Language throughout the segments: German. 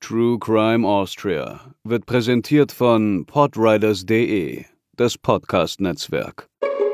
True Crime Austria wird präsentiert von podriders.de, das Podcast-Netzwerk.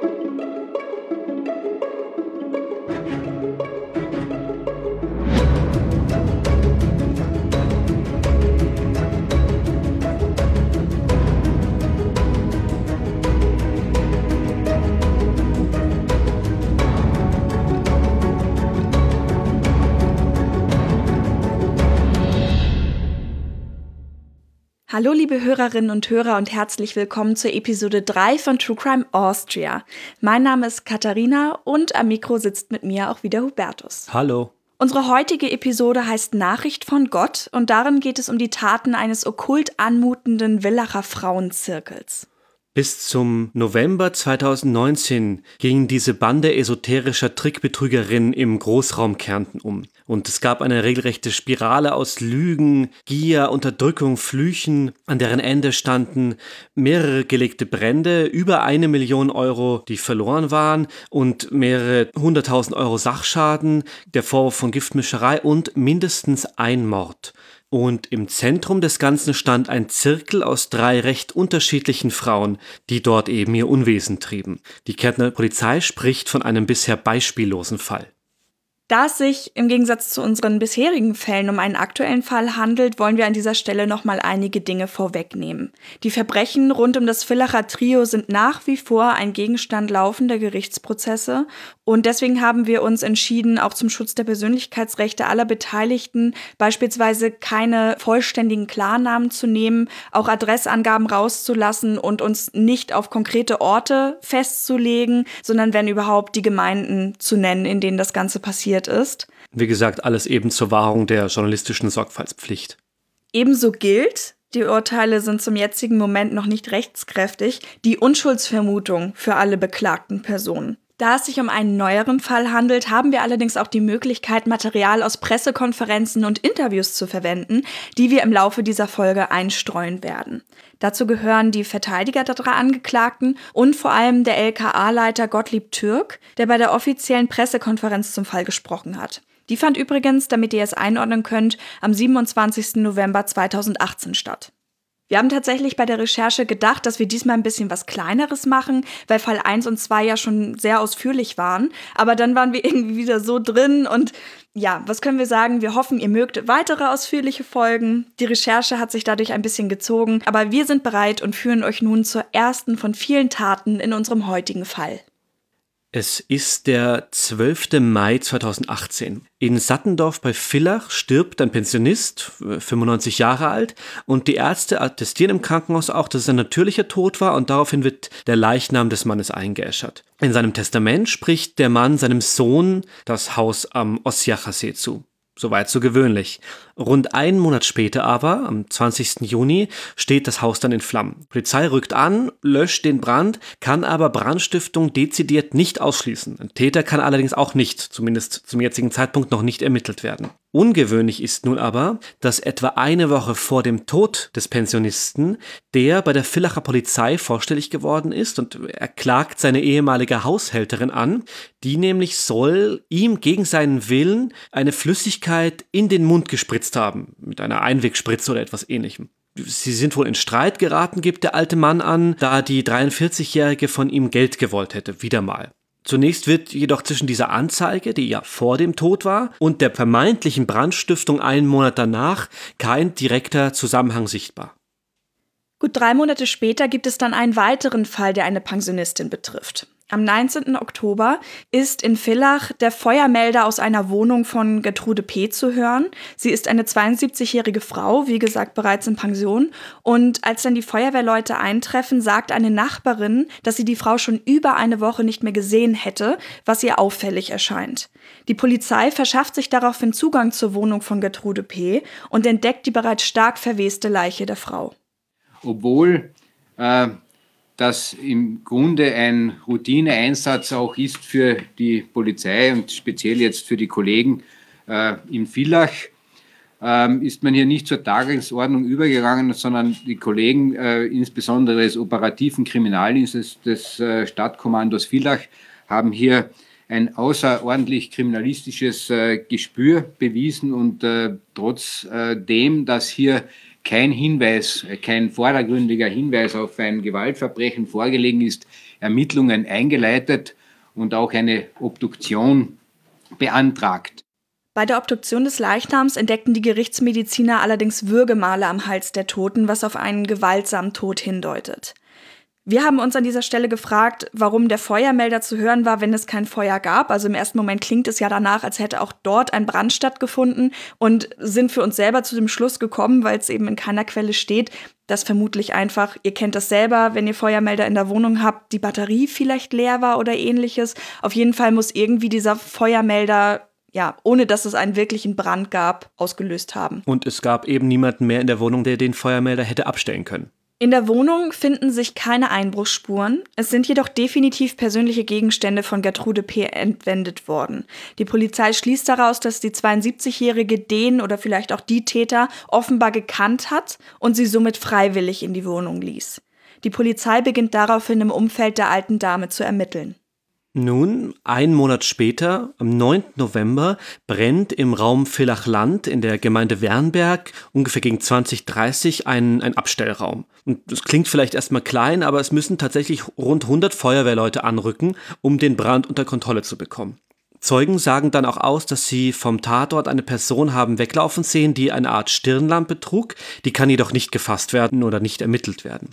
Hallo liebe Hörerinnen und Hörer und herzlich willkommen zur Episode 3 von True Crime Austria. Mein Name ist Katharina und am Mikro sitzt mit mir auch wieder Hubertus. Hallo. Unsere heutige Episode heißt Nachricht von Gott und darin geht es um die Taten eines okkult anmutenden Villacher Frauenzirkels. Bis zum November 2019 ging diese Bande esoterischer Trickbetrügerinnen im Großraum Kärnten um. Und es gab eine regelrechte Spirale aus Lügen, Gier, Unterdrückung, Flüchen, an deren Ende standen mehrere gelegte Brände, über 1 Million Euro, die verloren waren, und mehrere 100.000 Euro Sachschaden, der Vorwurf von Giftmischerei und mindestens ein Mord. Und im Zentrum des Ganzen stand ein Zirkel aus 3 recht unterschiedlichen Frauen, die dort eben ihr Unwesen trieben. Die Kärntner Polizei spricht von einem bisher beispiellosen Fall. Da es sich im Gegensatz zu unseren bisherigen Fällen um einen aktuellen Fall handelt, wollen wir an dieser Stelle nochmal einige Dinge vorwegnehmen. Die Verbrechen rund um das Villacher Trio sind nach wie vor ein Gegenstand laufender Gerichtsprozesse und deswegen haben wir uns entschieden, auch zum Schutz der Persönlichkeitsrechte aller Beteiligten beispielsweise keine vollständigen Klarnamen zu nehmen, auch Adressangaben rauszulassen und uns nicht auf konkrete Orte festzulegen, sondern wenn überhaupt die Gemeinden zu nennen, in denen das Ganze passiert ist. Wie gesagt, alles eben zur Wahrung der journalistischen Sorgfaltspflicht. Ebenso gilt, die Urteile sind zum jetzigen Moment noch nicht rechtskräftig, die Unschuldsvermutung für alle beklagten Personen. Da es sich um einen neueren Fall handelt, haben wir allerdings auch die Möglichkeit, Material aus Pressekonferenzen und Interviews zu verwenden, die wir im Laufe dieser Folge einstreuen werden. Dazu gehören die Verteidiger der 3 Angeklagten und vor allem der LKA-Leiter Gottlieb Türk, der bei der offiziellen Pressekonferenz zum Fall gesprochen hat. Die fand übrigens, damit ihr es einordnen könnt, am 27. November 2018 statt. Wir haben tatsächlich bei der Recherche gedacht, dass wir diesmal ein bisschen was Kleineres machen, weil Fall 1 und 2 ja schon sehr ausführlich waren. Aber dann waren wir irgendwie wieder so drin und ja, was können wir sagen? Wir hoffen, ihr mögt weitere ausführliche Folgen. Die Recherche hat sich dadurch ein bisschen gezogen, aber wir sind bereit und führen euch nun zur ersten von vielen Taten in unserem heutigen Fall. Es ist der 12. Mai 2018. In Sattendorf bei Villach stirbt ein Pensionist, 95 Jahre alt, und die Ärzte attestieren im Krankenhaus auch, dass es ein natürlicher Tod war und daraufhin wird der Leichnam des Mannes eingeäschert. In seinem Testament spricht der Mann seinem Sohn das Haus am Ossiacher See zu. Soweit so gewöhnlich. Rund einen Monat später aber, am 20. Juni, steht das Haus dann in Flammen. Die Polizei rückt an, löscht den Brand, kann aber Brandstiftung dezidiert nicht ausschließen. Ein Täter kann allerdings auch nicht, zumindest zum jetzigen Zeitpunkt, noch nicht ermittelt werden. Ungewöhnlich ist nun aber, dass etwa eine Woche vor dem Tod des Pensionisten der bei der Villacher Polizei vorstellig geworden ist und er klagt seine ehemalige Haushälterin an, die nämlich soll ihm gegen seinen Willen eine Flüssigkeit in den Mund gespritzt haben, mit einer Einwegspritze oder etwas Ähnlichem. Sie sind wohl in Streit geraten, gibt der alte Mann an, da die 43-Jährige von ihm Geld gewollt hätte, wieder mal. Zunächst wird jedoch zwischen dieser Anzeige, die ja vor dem Tod war, und der vermeintlichen Brandstiftung einen Monat danach kein direkter Zusammenhang sichtbar. Gut 3 Monate später gibt es dann einen weiteren Fall, der eine Pensionistin betrifft. Am 19. Oktober ist in Villach der Feuermelder aus einer Wohnung von Gertrude P. zu hören. Sie ist eine 72-jährige Frau, wie gesagt bereits in Pension. Und als dann die Feuerwehrleute eintreffen, sagt eine Nachbarin, dass sie die Frau schon über eine Woche nicht mehr gesehen hätte, was ihr auffällig erscheint. Die Polizei verschafft sich daraufhin Zugang zur Wohnung von Gertrude P. und entdeckt die bereits stark verweste Leiche der Frau. Obwohl das im Grunde ein Routineeinsatz auch ist für die Polizei und speziell jetzt für die Kollegen in Villach, ist man hier nicht zur Tagesordnung übergegangen, sondern die Kollegen, insbesondere des operativen Kriminaldienstes des Stadtkommandos Villach, haben hier ein außerordentlich kriminalistisches Gespür bewiesen und trotzdem, dass hier kein vordergründiger Hinweis auf ein Gewaltverbrechen vorgelegen ist, Ermittlungen eingeleitet und auch eine Obduktion beantragt. Bei der Obduktion des Leichnams entdeckten die Gerichtsmediziner allerdings Würgemale am Hals der Toten, was auf einen gewaltsamen Tod hindeutet. Wir haben uns an dieser Stelle gefragt, warum der Feuermelder zu hören war, wenn es kein Feuer gab. Also im ersten Moment klingt es ja danach, als hätte auch dort ein Brand stattgefunden, und sind für uns selber zu dem Schluss gekommen, weil es eben in keiner Quelle steht, dass vermutlich einfach, ihr kennt das selber, wenn ihr Feuermelder in der Wohnung habt, die Batterie vielleicht leer war oder ähnliches. Auf jeden Fall muss irgendwie dieser Feuermelder, ja, ohne dass es einen wirklichen Brand gab, ausgelöst haben. Und es gab eben niemanden mehr in der Wohnung, der den Feuermelder hätte abstellen können. In der Wohnung finden sich keine Einbruchsspuren. Es sind jedoch definitiv persönliche Gegenstände von Gertrude P. entwendet worden. Die Polizei schließt daraus, dass die 72-Jährige den oder vielleicht auch die Täter offenbar gekannt hat und sie somit freiwillig in die Wohnung ließ. Die Polizei beginnt daraufhin im Umfeld der alten Dame zu ermitteln. Nun, einen Monat später, am 9. November, brennt im Raum Villach-Land in der Gemeinde Wernberg ungefähr gegen 20:30 ein Abstellraum. Und das klingt vielleicht erstmal klein, aber es müssen tatsächlich rund 100 Feuerwehrleute anrücken, um den Brand unter Kontrolle zu bekommen. Zeugen sagen dann auch aus, dass sie vom Tatort eine Person haben weglaufen sehen, die eine Art Stirnlampe trug. Die kann jedoch nicht gefasst werden oder nicht ermittelt werden.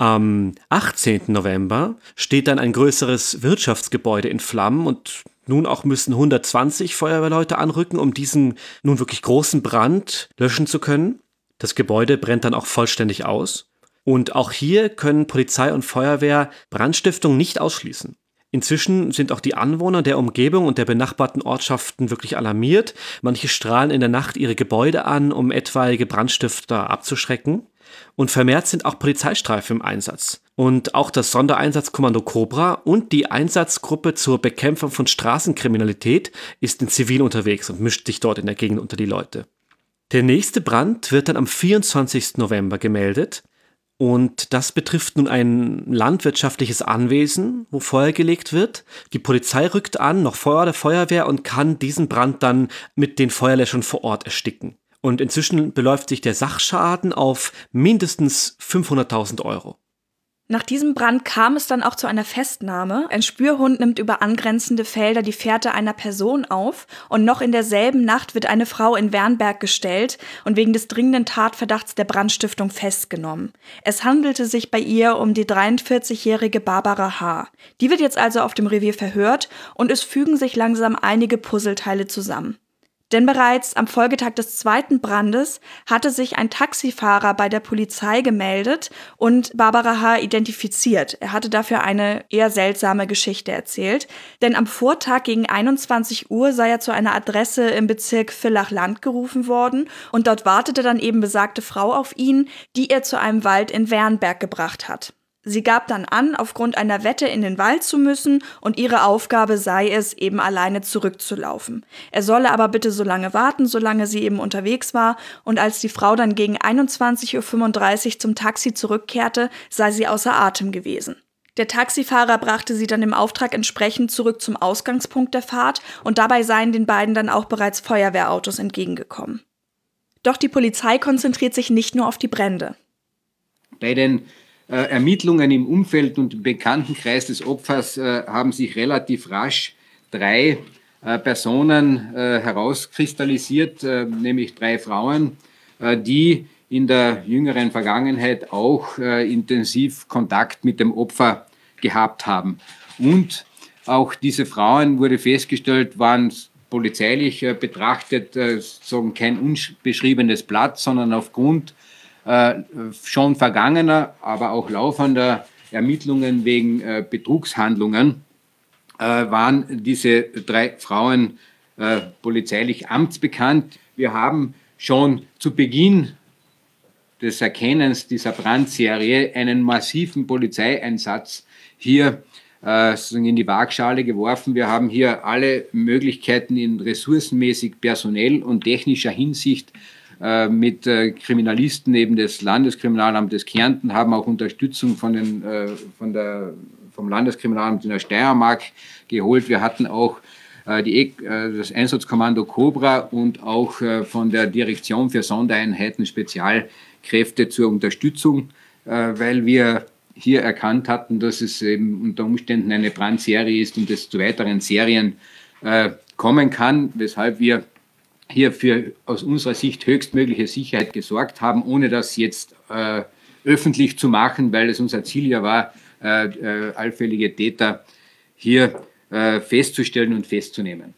Am 18. November steht dann ein größeres Wirtschaftsgebäude in Flammen und nun auch müssen 120 Feuerwehrleute anrücken, um diesen nun wirklich großen Brand löschen zu können. Das Gebäude brennt dann auch vollständig aus. Und auch hier können Polizei und Feuerwehr Brandstiftung nicht ausschließen. Inzwischen sind auch die Anwohner der Umgebung und der benachbarten Ortschaften wirklich alarmiert. Manche strahlen in der Nacht ihre Gebäude an, um etwaige Brandstifter abzuschrecken. Und vermehrt sind auch Polizeistreifen im Einsatz. Und auch das Sondereinsatzkommando Cobra und die Einsatzgruppe zur Bekämpfung von Straßenkriminalität ist in Zivil unterwegs und mischt sich dort in der Gegend unter die Leute. Der nächste Brand wird dann am 24. November gemeldet. Und das betrifft nun ein landwirtschaftliches Anwesen, wo Feuer gelegt wird. Die Polizei rückt an, noch vor der Feuerwehr, und kann diesen Brand dann mit den Feuerlöschern vor Ort ersticken. Und inzwischen beläuft sich der Sachschaden auf mindestens 500.000 Euro. Nach diesem Brand kam es dann auch zu einer Festnahme. Ein Spürhund nimmt über angrenzende Felder die Fährte einer Person auf und noch in derselben Nacht wird eine Frau in Wernberg gestellt und wegen des dringenden Tatverdachts der Brandstiftung festgenommen. Es handelte sich bei ihr um die 43-jährige Barbara H. Die wird jetzt also auf dem Revier verhört und es fügen sich langsam einige Puzzleteile zusammen. Denn bereits am Folgetag des zweiten Brandes hatte sich ein Taxifahrer bei der Polizei gemeldet und Barbara H. identifiziert. Er hatte dafür eine eher seltsame Geschichte erzählt. Denn am Vortag gegen 21 Uhr sei er zu einer Adresse im Bezirk Villach-Land gerufen worden und dort wartete dann eben besagte Frau auf ihn, die er zu einem Wald in Wernberg gebracht hat. Sie gab dann an, aufgrund einer Wette in den Wald zu müssen und ihre Aufgabe sei es, eben alleine zurückzulaufen. Er solle aber bitte so lange warten, solange sie eben unterwegs war, und als die Frau dann gegen 21:35 Uhr zum Taxi zurückkehrte, sei sie außer Atem gewesen. Der Taxifahrer brachte sie dann im Auftrag entsprechend zurück zum Ausgangspunkt der Fahrt und dabei seien den beiden dann auch bereits Feuerwehrautos entgegengekommen. Doch die Polizei konzentriert sich nicht nur auf die Brände. Bei den Ermittlungen im Umfeld und im Bekanntenkreis des Opfers haben sich relativ rasch 3 Personen herauskristallisiert, nämlich 3 Frauen, die in der jüngeren Vergangenheit auch intensiv Kontakt mit dem Opfer gehabt haben. Und auch diese Frauen, wurde festgestellt, waren polizeilich betrachtet kein unbeschriebenes Blatt, sondern aufgrund schon vergangener, aber auch laufender Ermittlungen wegen Betrugshandlungen waren diese 3 Frauen polizeilich amtsbekannt. Wir haben schon zu Beginn des Erkennens dieser Brandserie einen massiven Polizeieinsatz hier in die Waagschale geworfen. Wir haben hier alle Möglichkeiten in ressourcenmäßig, personell und technischer Hinsicht mit Kriminalisten eben des Landeskriminalamtes Kärnten, haben auch Unterstützung vom vom Landeskriminalamt in der Steiermark geholt. Wir hatten auch das Einsatzkommando Cobra und auch von der Direktion für Sondereinheiten Spezialkräfte zur Unterstützung, weil wir hier erkannt hatten, dass es eben unter Umständen eine Brandserie ist und es zu weiteren Serien kommen kann, weshalb wir hier für aus unserer Sicht höchstmögliche Sicherheit gesorgt haben, ohne das jetzt öffentlich zu machen, weil es unser Ziel ja war, allfällige Täter hier festzustellen und festzunehmen.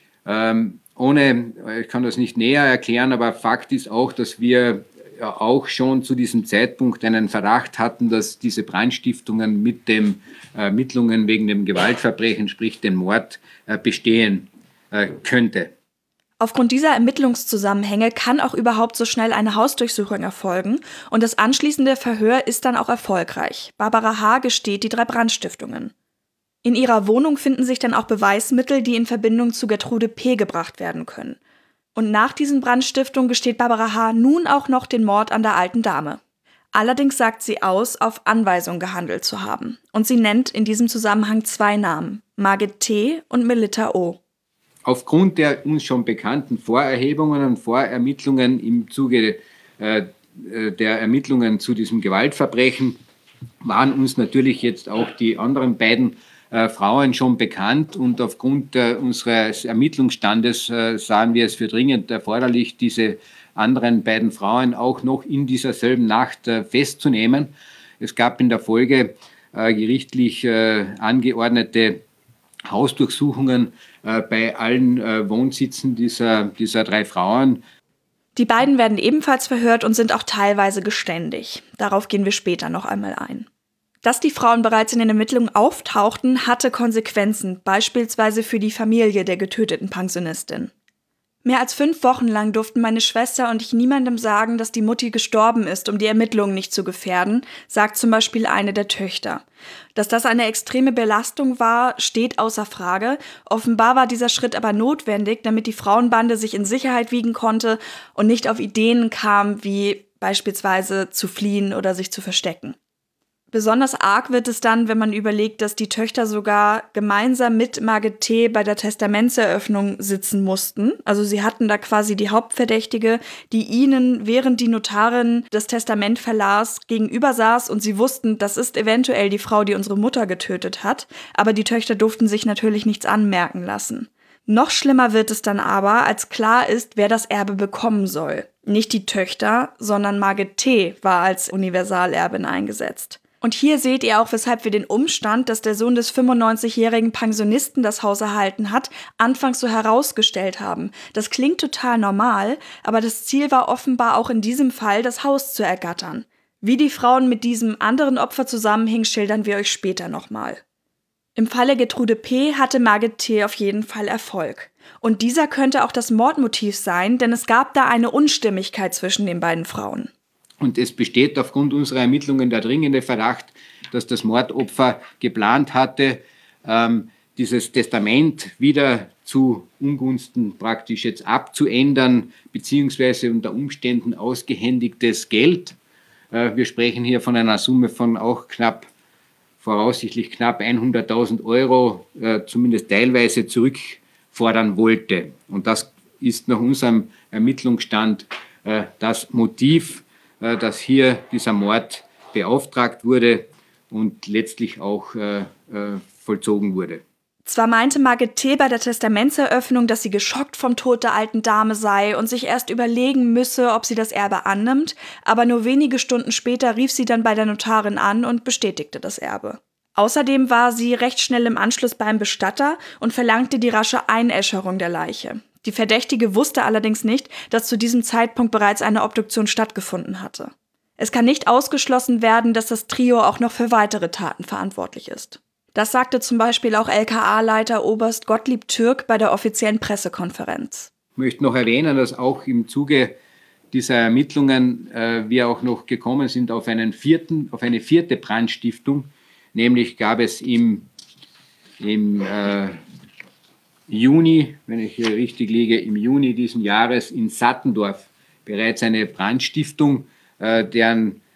Ich kann das nicht näher erklären, aber Fakt ist auch, dass wir ja auch schon zu diesem Zeitpunkt einen Verdacht hatten, dass diese Brandstiftungen mit den Ermittlungen wegen dem Gewaltverbrechen, sprich den Mord, bestehen könnte. Aufgrund dieser Ermittlungszusammenhänge kann auch überhaupt so schnell eine Hausdurchsuchung erfolgen und das anschließende Verhör ist dann auch erfolgreich. Barbara H. gesteht die 3 Brandstiftungen. In ihrer Wohnung finden sich dann auch Beweismittel, die in Verbindung zu Gertrude P. gebracht werden können. Und nach diesen Brandstiftungen gesteht Barbara H. nun auch noch den Mord an der alten Dame. Allerdings sagt sie aus, auf Anweisung gehandelt zu haben. Und sie nennt in diesem Zusammenhang 2 Namen, Margit T. und Melitta O. Aufgrund der uns schon bekannten Vorerhebungen und Vorermittlungen im Zuge der Ermittlungen zu diesem Gewaltverbrechen waren uns natürlich jetzt auch die anderen beiden Frauen schon bekannt und aufgrund unseres Ermittlungsstandes sahen wir es für dringend erforderlich, diese anderen beiden Frauen auch noch in dieser selben Nacht festzunehmen. Es gab in der Folge gerichtlich angeordnete Hausdurchsuchungen bei allen Wohnsitzen dieser 3 Frauen. Die beiden werden ebenfalls verhört und sind auch teilweise geständig. Darauf gehen wir später noch einmal ein. Dass die Frauen bereits in den Ermittlungen auftauchten, hatte Konsequenzen, beispielsweise für die Familie der getöteten Pensionistin. Mehr als 5 Wochen lang durften meine Schwester und ich niemandem sagen, dass die Mutti gestorben ist, um die Ermittlungen nicht zu gefährden, sagt zum Beispiel eine der Töchter. Dass das eine extreme Belastung war, steht außer Frage. Offenbar war dieser Schritt aber notwendig, damit die Frauenbande sich in Sicherheit wiegen konnte und nicht auf Ideen kam, wie beispielsweise zu fliehen oder sich zu verstecken. Besonders arg wird es dann, wenn man überlegt, dass die Töchter sogar gemeinsam mit Margit T. bei der Testamentseröffnung sitzen mussten. Also sie hatten da quasi die Hauptverdächtige, die ihnen, während die Notarin das Testament verlas, gegenüber saß und sie wussten, das ist eventuell die Frau, die unsere Mutter getötet hat. Aber die Töchter durften sich natürlich nichts anmerken lassen. Noch schlimmer wird es dann aber, als klar ist, wer das Erbe bekommen soll. Nicht die Töchter, sondern Margit T. war als Universalerbin eingesetzt. Und hier seht ihr auch, weshalb wir den Umstand, dass der Sohn des 95-jährigen Pensionisten das Haus erhalten hat, anfangs so herausgestellt haben. Das klingt total normal, aber das Ziel war offenbar auch in diesem Fall, das Haus zu ergattern. Wie die Frauen mit diesem anderen Opfer zusammenhingen, schildern wir euch später nochmal. Im Falle Gertrude P. hatte Margit T. auf jeden Fall Erfolg. Und dieser könnte auch das Mordmotiv sein, denn es gab da eine Unstimmigkeit zwischen den beiden Frauen. Und es besteht aufgrund unserer Ermittlungen der dringende Verdacht, dass das Mordopfer geplant hatte, dieses Testament wieder zu Ungunsten praktisch jetzt abzuändern, beziehungsweise unter Umständen ausgehändigtes Geld. Wir sprechen hier von einer Summe von auch voraussichtlich knapp 100.000 Euro, zumindest teilweise zurückfordern wollte. Und das ist nach unserem Ermittlungsstand das Motiv, dass hier dieser Mord beauftragt wurde und letztlich auch vollzogen wurde. Zwar meinte Margit T. bei der Testamentseröffnung, dass sie geschockt vom Tod der alten Dame sei und sich erst überlegen müsse, ob sie das Erbe annimmt, aber nur wenige Stunden später rief sie dann bei der Notarin an und bestätigte das Erbe. Außerdem war sie recht schnell im Anschluss beim Bestatter und verlangte die rasche Einäscherung der Leiche. Die Verdächtige wusste allerdings nicht, dass zu diesem Zeitpunkt bereits eine Obduktion stattgefunden hatte. Es kann nicht ausgeschlossen werden, dass das Trio auch noch für weitere Taten verantwortlich ist. Das sagte zum Beispiel auch LKA-Leiter Oberst Gottlieb Türk bei der offiziellen Pressekonferenz. Ich möchte noch erwähnen, dass auch im Zuge dieser Ermittlungen wir auch noch gekommen sind auf eine vierte Brandstiftung. Nämlich gab es im Juni, wenn ich hier richtig liege, im Juni diesen Jahres in Sattendorf bereits eine Brandstiftung, deren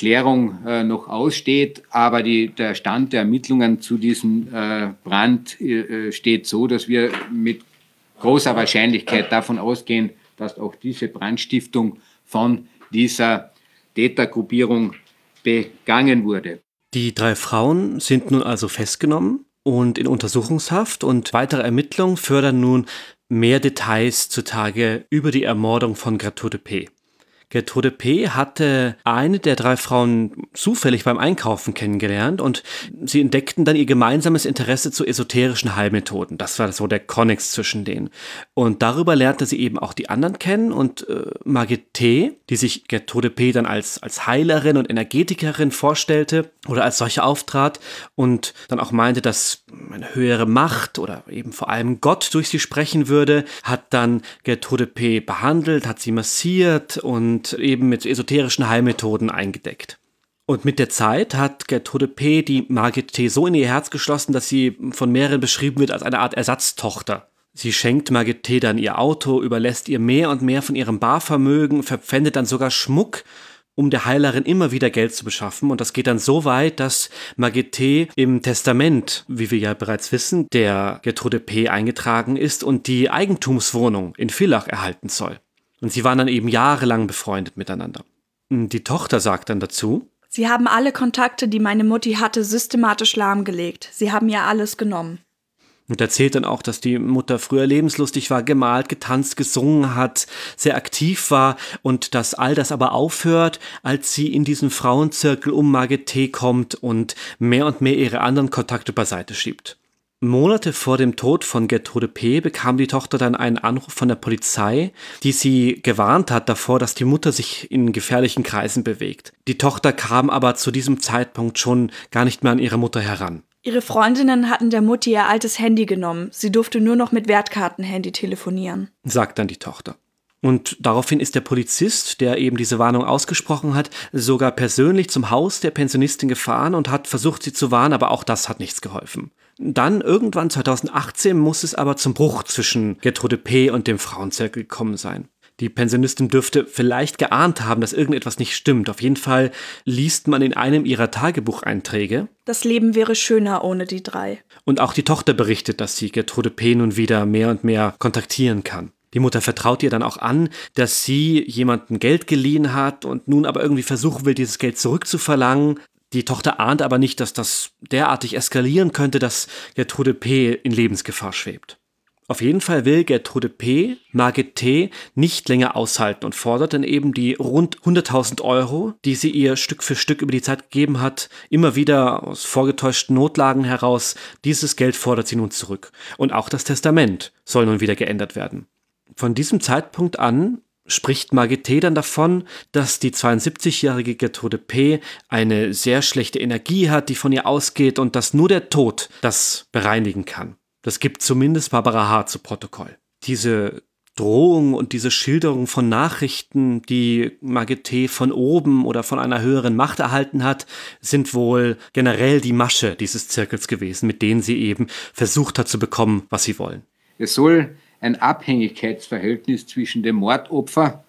Klärung noch aussteht, aber der Stand der Ermittlungen zu diesem Brand steht so, dass wir mit großer Wahrscheinlichkeit davon ausgehen, dass auch diese Brandstiftung von dieser Tätergruppierung begangen wurde. Die 3 Frauen sind nun also festgenommen und in Untersuchungshaft, und weitere Ermittlungen fördern nun mehr Details zutage über die Ermordung von Gertrude P. Gertrude P. hatte eine der 3 Frauen zufällig beim Einkaufen kennengelernt, und sie entdeckten dann ihr gemeinsames Interesse zu esoterischen Heilmethoden. Das war so der Konnex zwischen denen. Und darüber lernte sie eben auch die anderen kennen, und Margit T., die sich Gertrude P. dann als Heilerin und Energetikerin vorstellte oder als solche auftrat und dann auch meinte, dass eine höhere Macht oder eben vor allem Gott durch sie sprechen würde, hat dann Gertrude P. behandelt, hat sie massiert und eben mit esoterischen Heilmethoden eingedeckt. Und mit der Zeit hat Gertrude P. die Margit T. so in ihr Herz geschlossen, dass sie von mehreren beschrieben wird als eine Art Ersatztochter. Sie schenkt Margit T. dann ihr Auto, überlässt ihr mehr und mehr von ihrem Barvermögen, verpfändet dann sogar Schmuck, um der Heilerin immer wieder Geld zu beschaffen. Und das geht dann so weit, dass Margit T. im Testament, wie wir ja bereits wissen, der Gertrude P. eingetragen ist und die Eigentumswohnung in Villach erhalten soll. Und sie waren dann eben jahrelang befreundet miteinander. Die Tochter sagt dann dazu: Sie haben alle Kontakte, die meine Mutti hatte, systematisch lahmgelegt. Sie haben ihr alles genommen. Und erzählt dann auch, dass die Mutter früher lebenslustig war, gemalt, getanzt, gesungen hat, sehr aktiv war, und dass all das aber aufhört, als sie in diesen Frauenzirkel um Margit T. kommt und mehr ihre anderen Kontakte beiseite schiebt. Monate vor dem Tod von Gertrude P. bekam die Tochter dann einen Anruf von der Polizei, die sie gewarnt hat davor, dass die Mutter sich in gefährlichen Kreisen bewegt. Die Tochter kam aber zu diesem Zeitpunkt schon gar nicht mehr an ihre Mutter heran. Ihre Freundinnen hatten der Mutti ihr altes Handy genommen. Sie durfte nur noch mit Wertkartenhandy telefonieren, sagt dann die Tochter. Und daraufhin ist der Polizist, der eben diese Warnung ausgesprochen hat, sogar persönlich zum Haus der Pensionistin gefahren und hat versucht, sie zu warnen, aber auch das hat nichts geholfen. Dann irgendwann 2018 muss es aber zum Bruch zwischen Gertrude P. und dem Frauenzirkel gekommen sein. Die Pensionistin dürfte vielleicht geahnt haben, dass irgendetwas nicht stimmt. Auf jeden Fall liest man in einem ihrer Tagebucheinträge: Das Leben wäre schöner ohne die 3. Und auch die Tochter berichtet, dass sie Gertrude P. nun wieder mehr und mehr kontaktieren kann. Die Mutter vertraut ihr dann auch an, dass sie jemandem Geld geliehen hat und nun aber irgendwie versuchen will, dieses Geld zurückzuverlangen. Die Tochter ahnt aber nicht, dass das derartig eskalieren könnte, dass Gertrude P. in Lebensgefahr schwebt. Auf jeden Fall will Gertrude P. Margit T. nicht länger aushalten und fordert dann eben die rund 100.000 Euro, die sie ihr Stück für Stück über die Zeit gegeben hat, immer wieder aus vorgetäuschten Notlagen heraus. Dieses Geld fordert sie nun zurück. Und auch das Testament soll nun wieder geändert werden. Von diesem Zeitpunkt an spricht Margit T. dann davon, dass die 72-jährige Gertrude P. eine sehr schlechte Energie hat, die von ihr ausgeht, und dass nur der Tod das bereinigen kann. Das gibt zumindest Barbara H. zu Protokoll. Diese Drohung und diese Schilderung von Nachrichten, die Margit T. von oben oder von einer höheren Macht erhalten hat, sind wohl generell die Masche dieses Zirkels gewesen, mit denen sie eben versucht hat zu bekommen, was sie wollen. Es soll ein Abhängigkeitsverhältnis zwischen dem Mordopfer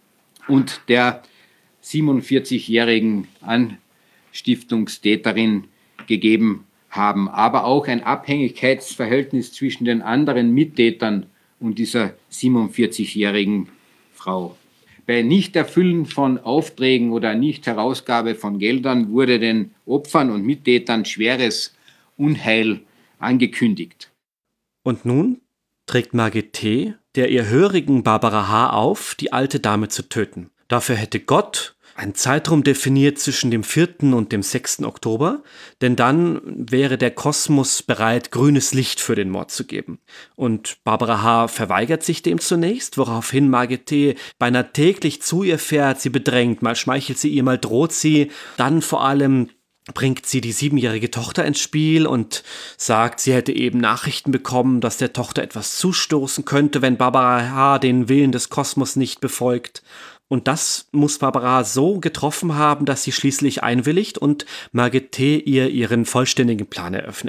und der 47-jährigen Anstiftungstäterin gegeben haben, aber auch ein Abhängigkeitsverhältnis zwischen den anderen Mittätern und dieser 47-jährigen Frau. Bei Nichterfüllen von Aufträgen oder Nichtherausgabe von Geldern wurde den Opfern und Mittätern schweres Unheil angekündigt. Und nun trägt Margit T. der ihr hörigen Barbara H. auf, die alte Dame zu töten. Dafür hätte Gott einen Zeitraum definiert zwischen dem 4. und dem 6. Oktober, denn dann wäre der Kosmos bereit, grünes Licht für den Mord zu geben. Und Barbara H. verweigert sich dem zunächst, woraufhin Margit T. beinahe täglich zu ihr fährt, sie bedrängt, mal schmeichelt sie ihr, mal droht sie, dann vor allem bringt sie die 7-jährige Tochter ins Spiel und sagt, sie hätte eben Nachrichten bekommen, dass der Tochter etwas zustoßen könnte, wenn Barbara H. den Willen des Kosmos nicht befolgt. Und das muss Barbara so getroffen haben, dass sie schließlich einwilligt und Margit T. ihr ihren vollständigen Plan eröffnet.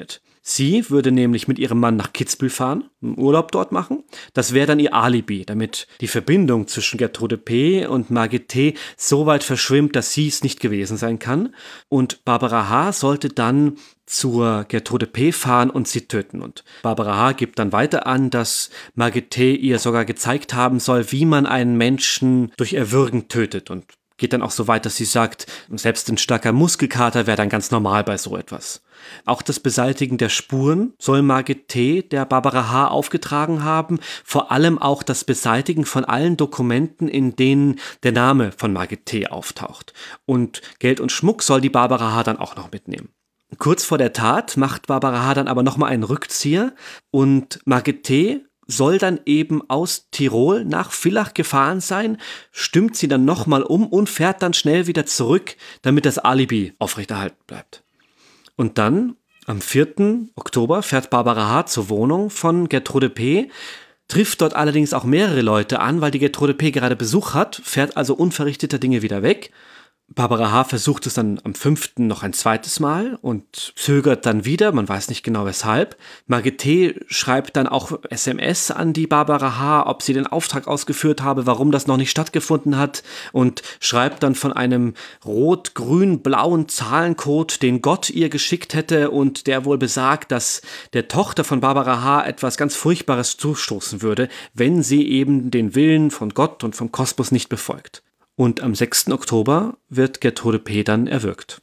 Sie würde nämlich mit ihrem Mann nach Kitzbühel fahren, einen Urlaub dort machen. Das wäre dann ihr Alibi, damit die Verbindung zwischen Gertrude P. und Margit T. so weit verschwimmt, dass sie es nicht gewesen sein kann. Und Barbara H. sollte dann zur Gertrude P. fahren und sie töten. Und Barbara H. gibt dann weiter an, dass Margit T. ihr sogar gezeigt haben soll, wie man einen Menschen durch Erwürgen tötet, und geht dann auch so weit, dass sie sagt, selbst ein starker Muskelkater wäre dann ganz normal bei so etwas. Auch das Beseitigen der Spuren soll Margit T. der Barbara H. aufgetragen haben, vor allem auch das Beseitigen von allen Dokumenten, in denen der Name von Margit T. auftaucht. Und Geld und Schmuck soll die Barbara H. dann auch noch mitnehmen. Kurz vor der Tat macht Barbara H. dann aber nochmal einen Rückzieher und Margit T. soll dann eben aus Tirol nach Villach gefahren sein, stimmt sie dann nochmal um und fährt dann schnell wieder zurück, damit das Alibi aufrechterhalten bleibt. Und dann, am 4. Oktober, fährt Barbara H. zur Wohnung von Gertrude P., trifft dort allerdings auch mehrere Leute an, weil die Gertrude P. gerade Besuch hat, fährt also unverrichteter Dinge wieder weg. Barbara H. versucht es dann am 5. noch ein zweites Mal und zögert dann wieder, man weiß nicht genau weshalb. Margit T. schreibt dann auch SMS an die Barbara H., ob sie den Auftrag ausgeführt habe, warum das noch nicht stattgefunden hat, und schreibt dann von einem rot-grün-blauen Zahlencode, den Gott ihr geschickt hätte und der wohl besagt, dass der Tochter von Barbara H. etwas ganz Furchtbares zustoßen würde, wenn sie eben den Willen von Gott und vom Kosmos nicht befolgt. Und am 6. Oktober wird Gertrude P. dann erwürgt.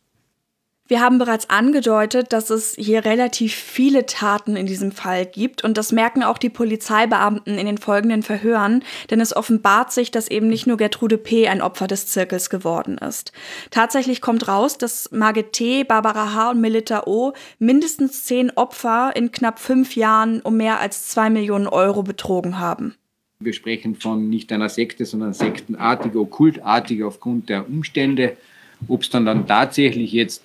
Wir haben bereits angedeutet, dass es hier relativ viele Taten in diesem Fall gibt, und das merken auch die Polizeibeamten in den folgenden Verhören, denn es offenbart sich, dass eben nicht nur Gertrude P. ein Opfer des Zirkels geworden ist. Tatsächlich kommt raus, dass Margit T., Barbara H. und Melitta O. mindestens 10 Opfer in knapp 5 Jahren um mehr als 2 Millionen Euro betrogen haben. Wir sprechen von nicht einer Sekte, sondern sektenartig, okkultartig aufgrund der Umstände. Ob es dann tatsächlich jetzt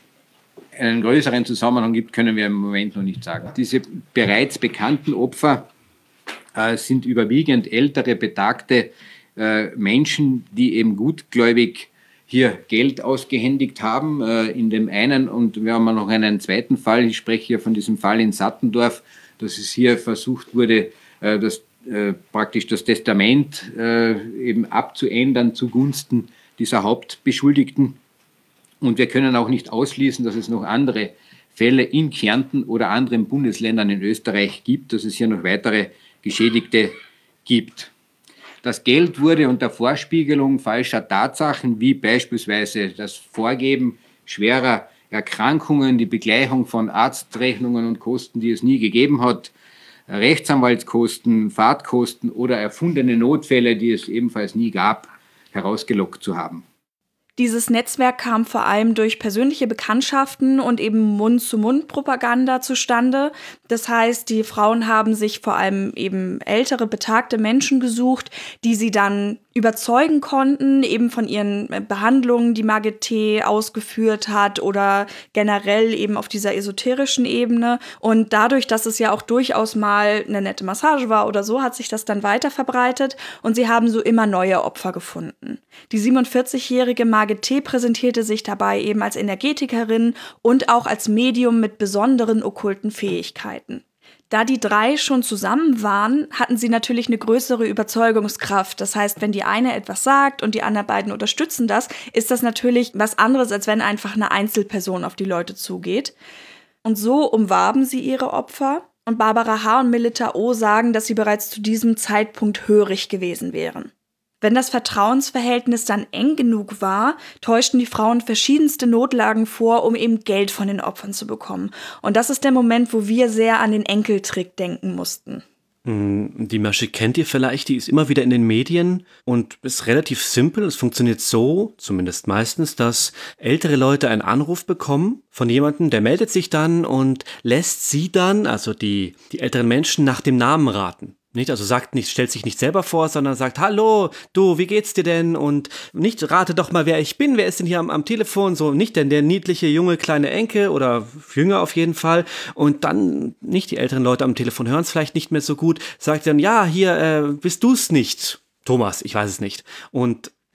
einen größeren Zusammenhang gibt, können wir im Moment noch nicht sagen. Diese bereits bekannten Opfer sind überwiegend ältere, betagte Menschen, die eben gutgläubig hier Geld ausgehändigt haben. In dem einen, und wir haben noch einen zweiten Fall, ich spreche hier von diesem Fall in Sattendorf, dass es hier versucht wurde, praktisch das Testament eben abzuändern zugunsten dieser Hauptbeschuldigten. Und wir können auch nicht ausschließen, dass es noch andere Fälle in Kärnten oder anderen Bundesländern in Österreich gibt, dass es hier noch weitere Geschädigte gibt. Das Geld wurde unter Vorspiegelung falscher Tatsachen, wie beispielsweise das Vorgeben schwerer Erkrankungen, die Begleichung von Arztrechnungen und Kosten, die es nie gegeben hat, Rechtsanwaltskosten, Fahrtkosten oder erfundene Notfälle, die es ebenfalls nie gab, herausgelockt zu haben. Dieses Netzwerk kam vor allem durch persönliche Bekanntschaften und eben Mund-zu-Mund-Propaganda zustande. Das heißt, die Frauen haben sich vor allem eben ältere, betagte Menschen gesucht, die sie dann überzeugen konnten, eben von ihren Behandlungen, die Margit T. ausgeführt hat, oder generell eben auf dieser esoterischen Ebene. Und dadurch, dass es ja auch durchaus mal eine nette Massage war oder so, hat sich das dann weiter verbreitet und sie haben so immer neue Opfer gefunden. Die 47-jährige Margit T. präsentierte sich dabei eben als Energetikerin und auch als Medium mit besonderen okkulten Fähigkeiten. Da die 3 schon zusammen waren, hatten sie natürlich eine größere Überzeugungskraft. Das heißt, wenn die eine etwas sagt und die anderen beiden unterstützen das, ist das natürlich was anderes, als wenn einfach eine Einzelperson auf die Leute zugeht. Und so umwarben sie ihre Opfer. Und Barbara H. und Melitta O. sagen, dass sie bereits zu diesem Zeitpunkt hörig gewesen wären. Wenn das Vertrauensverhältnis dann eng genug war, täuschten die Frauen verschiedenste Notlagen vor, um eben Geld von den Opfern zu bekommen. Und das ist der Moment, wo wir sehr an den Enkeltrick denken mussten. Die Masche kennt ihr vielleicht, die ist immer wieder in den Medien und ist relativ simpel. Es funktioniert so, zumindest meistens, dass ältere Leute einen Anruf bekommen von jemandem, der meldet sich dann und lässt sie dann, also die älteren Menschen, nach dem Namen raten. Nicht, also stellt sich nicht selber vor, sondern sagt, hallo, du, wie geht's dir denn? Und nicht, rate doch mal, wer ich bin, wer ist denn hier am Telefon? So, nicht denn der niedliche, junge, kleine Enkel oder jünger auf jeden Fall. Und dann, nicht die älteren Leute am Telefon hören es vielleicht nicht mehr so gut, sagt dann, ja, hier, bist du's nicht? Thomas, ich weiß es nicht. Und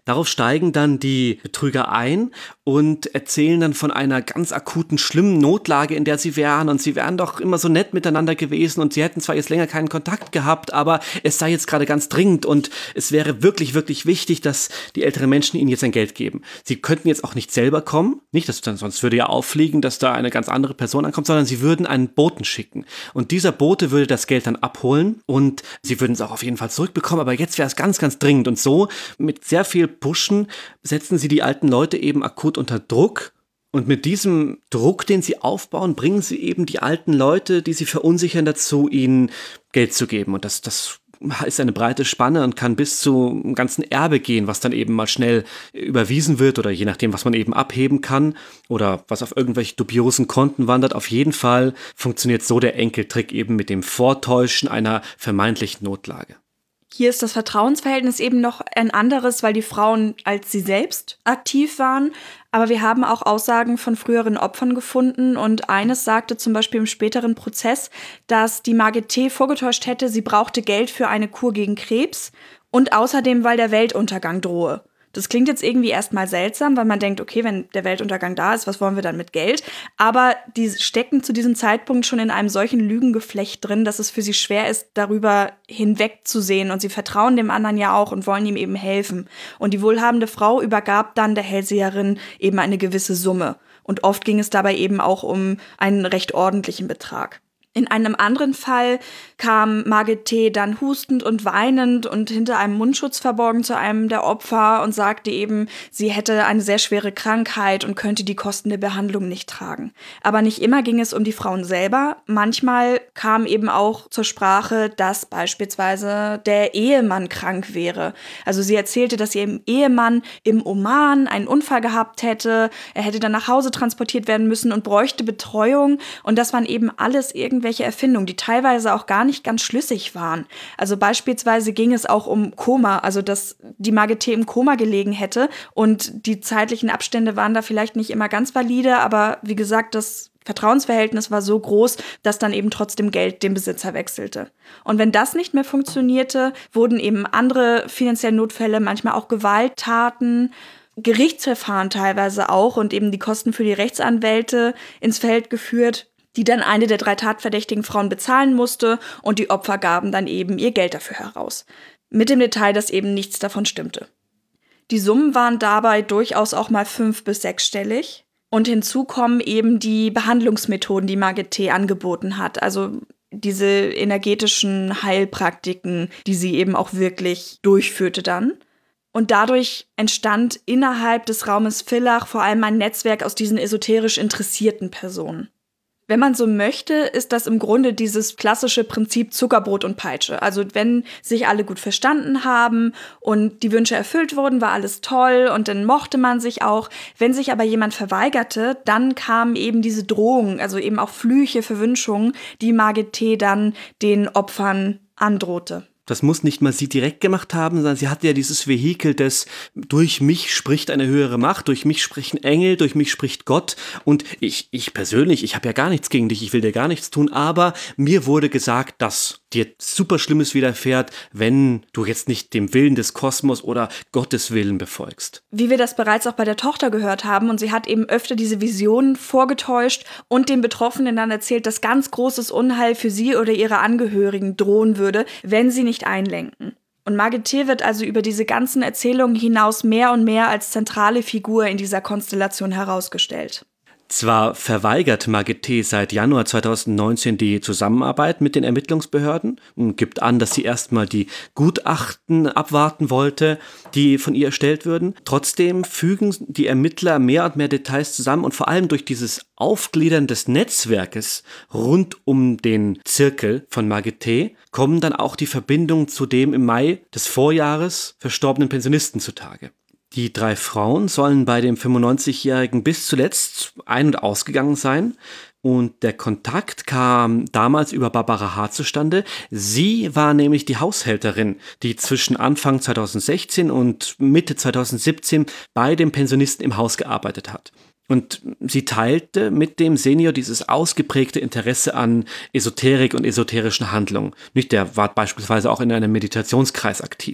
Darauf steigen dann die Betrüger ein und erzählen dann von einer ganz akuten, schlimmen Notlage, in der sie wären, und sie wären doch immer so nett miteinander gewesen und sie hätten zwar jetzt länger keinen Kontakt gehabt, aber es sei jetzt gerade ganz dringend und es wäre wirklich, wirklich wichtig, dass die älteren Menschen ihnen jetzt ein Geld geben. Sie könnten jetzt auch nicht selber kommen, nicht, dass dann, sonst würde ja auffliegen, dass da eine ganz andere Person ankommt, sondern sie würden einen Boten schicken. Und dieser Bote würde das Geld dann abholen und sie würden es auch auf jeden Fall zurückbekommen, aber jetzt wäre es ganz, ganz dringend. Und so mit sehr viel Pushen setzen sie die alten Leute eben akut unter Druck. Und mit diesem Druck, den sie aufbauen, bringen sie eben die alten Leute, die sie verunsichern, dazu, ihnen Geld zu geben. Und das ist eine breite Spanne und kann bis zu einem ganzen Erbe gehen, was dann eben mal schnell überwiesen wird oder je nachdem, was man eben abheben kann oder was auf irgendwelche dubiosen Konten wandert. Auf jeden Fall funktioniert so der Enkeltrick eben mit dem Vortäuschen einer vermeintlichen Notlage. Hier ist das Vertrauensverhältnis eben noch ein anderes, weil die Frauen als sie selbst aktiv waren. Aber wir haben auch Aussagen von früheren Opfern gefunden und eines sagte zum Beispiel im späteren Prozess, dass die Margit T. vorgetäuscht hätte, sie brauchte Geld für eine Kur gegen Krebs und außerdem, weil der Weltuntergang drohe. Das klingt jetzt irgendwie erstmal seltsam, weil man denkt, okay, wenn der Weltuntergang da ist, was wollen wir dann mit Geld? Aber die stecken zu diesem Zeitpunkt schon in einem solchen Lügengeflecht drin, dass es für sie schwer ist, darüber hinwegzusehen. Und sie vertrauen dem anderen ja auch und wollen ihm eben helfen. Und die wohlhabende Frau übergab dann der Hellseherin eben eine gewisse Summe. Und oft ging es dabei eben auch um einen recht ordentlichen Betrag. In einem anderen Fall kam Margit T. dann hustend und weinend und hinter einem Mundschutz verborgen zu einem der Opfer und sagte eben, sie hätte eine sehr schwere Krankheit und könnte die Kosten der Behandlung nicht tragen. Aber nicht immer ging es um die Frauen selber. Manchmal kam eben auch zur Sprache, dass beispielsweise der Ehemann krank wäre. Also sie erzählte, dass ihr Ehemann im Oman einen Unfall gehabt hätte. Er hätte dann nach Hause transportiert werden müssen und bräuchte Betreuung. Und das waren eben alles irgendwelche Erfindungen, die teilweise auch gar nicht ganz schlüssig waren. Also beispielsweise ging es auch um Koma, also dass die Margit T. im Koma gelegen hätte und die zeitlichen Abstände waren da vielleicht nicht immer ganz valide, aber wie gesagt, das Vertrauensverhältnis war so groß, dass dann eben trotzdem Geld den Besitzer wechselte. Und wenn das nicht mehr funktionierte, wurden eben andere finanzielle Notfälle, manchmal auch Gewalttaten, Gerichtsverfahren teilweise auch und eben die Kosten für die Rechtsanwälte ins Feld geführt, die dann eine der 3 tatverdächtigen Frauen bezahlen musste und die Opfer gaben dann eben ihr Geld dafür heraus. Mit dem Detail, dass eben nichts davon stimmte. Die Summen waren dabei durchaus auch mal 5- bis 6-stellig. Und hinzu kommen eben die Behandlungsmethoden, die Margit T. angeboten hat. Also diese energetischen Heilpraktiken, die sie eben auch wirklich durchführte dann. Und dadurch entstand innerhalb des Raumes Villach vor allem ein Netzwerk aus diesen esoterisch interessierten Personen. Wenn man so möchte, ist das im Grunde dieses klassische Prinzip Zuckerbrot und Peitsche. Also wenn sich alle gut verstanden haben und die Wünsche erfüllt wurden, war alles toll und dann mochte man sich auch. Wenn sich aber jemand verweigerte, dann kamen eben diese Drohungen, also eben auch Flüche, Verwünschungen, die Margit T. dann den Opfern androhte. Das muss nicht mal sie direkt gemacht haben, sondern sie hatte ja dieses Vehikel des durch mich spricht eine höhere Macht, durch mich sprechen Engel, durch mich spricht Gott und ich persönlich, ich habe ja gar nichts gegen dich, ich will dir gar nichts tun, aber mir wurde gesagt, dass dir super Schlimmes widerfährt, wenn du jetzt nicht dem Willen des Kosmos oder Gottes Willen befolgst. Wie wir das bereits auch bei der Tochter gehört haben und sie hat eben öfter diese Visionen vorgetäuscht und den Betroffenen dann erzählt, dass ganz großes Unheil für sie oder ihre Angehörigen drohen würde, wenn sie nicht einlenken. Und Margit T. wird also über diese ganzen Erzählungen hinaus mehr und mehr als zentrale Figur in dieser Konstellation herausgestellt. Zwar verweigert Margit T. seit Januar 2019 die Zusammenarbeit mit den Ermittlungsbehörden und gibt an, dass sie erstmal die Gutachten abwarten wollte, die von ihr erstellt würden. Trotzdem fügen die Ermittler mehr und mehr Details zusammen und vor allem durch dieses Aufgliedern des Netzwerkes rund um den Zirkel von Margit T. kommen dann auch die Verbindungen zu dem im Mai des Vorjahres verstorbenen Pensionisten zutage. Die 3 Frauen sollen bei dem 95-Jährigen bis zuletzt ein- und ausgegangen sein. Und der Kontakt kam damals über Barbara H. zustande. Sie war nämlich die Haushälterin, die zwischen Anfang 2016 und Mitte 2017 bei dem Pensionisten im Haus gearbeitet hat. Und sie teilte mit dem Senior dieses ausgeprägte Interesse an Esoterik und esoterischen Handlungen. Der war beispielsweise auch in einem Meditationskreis aktiv.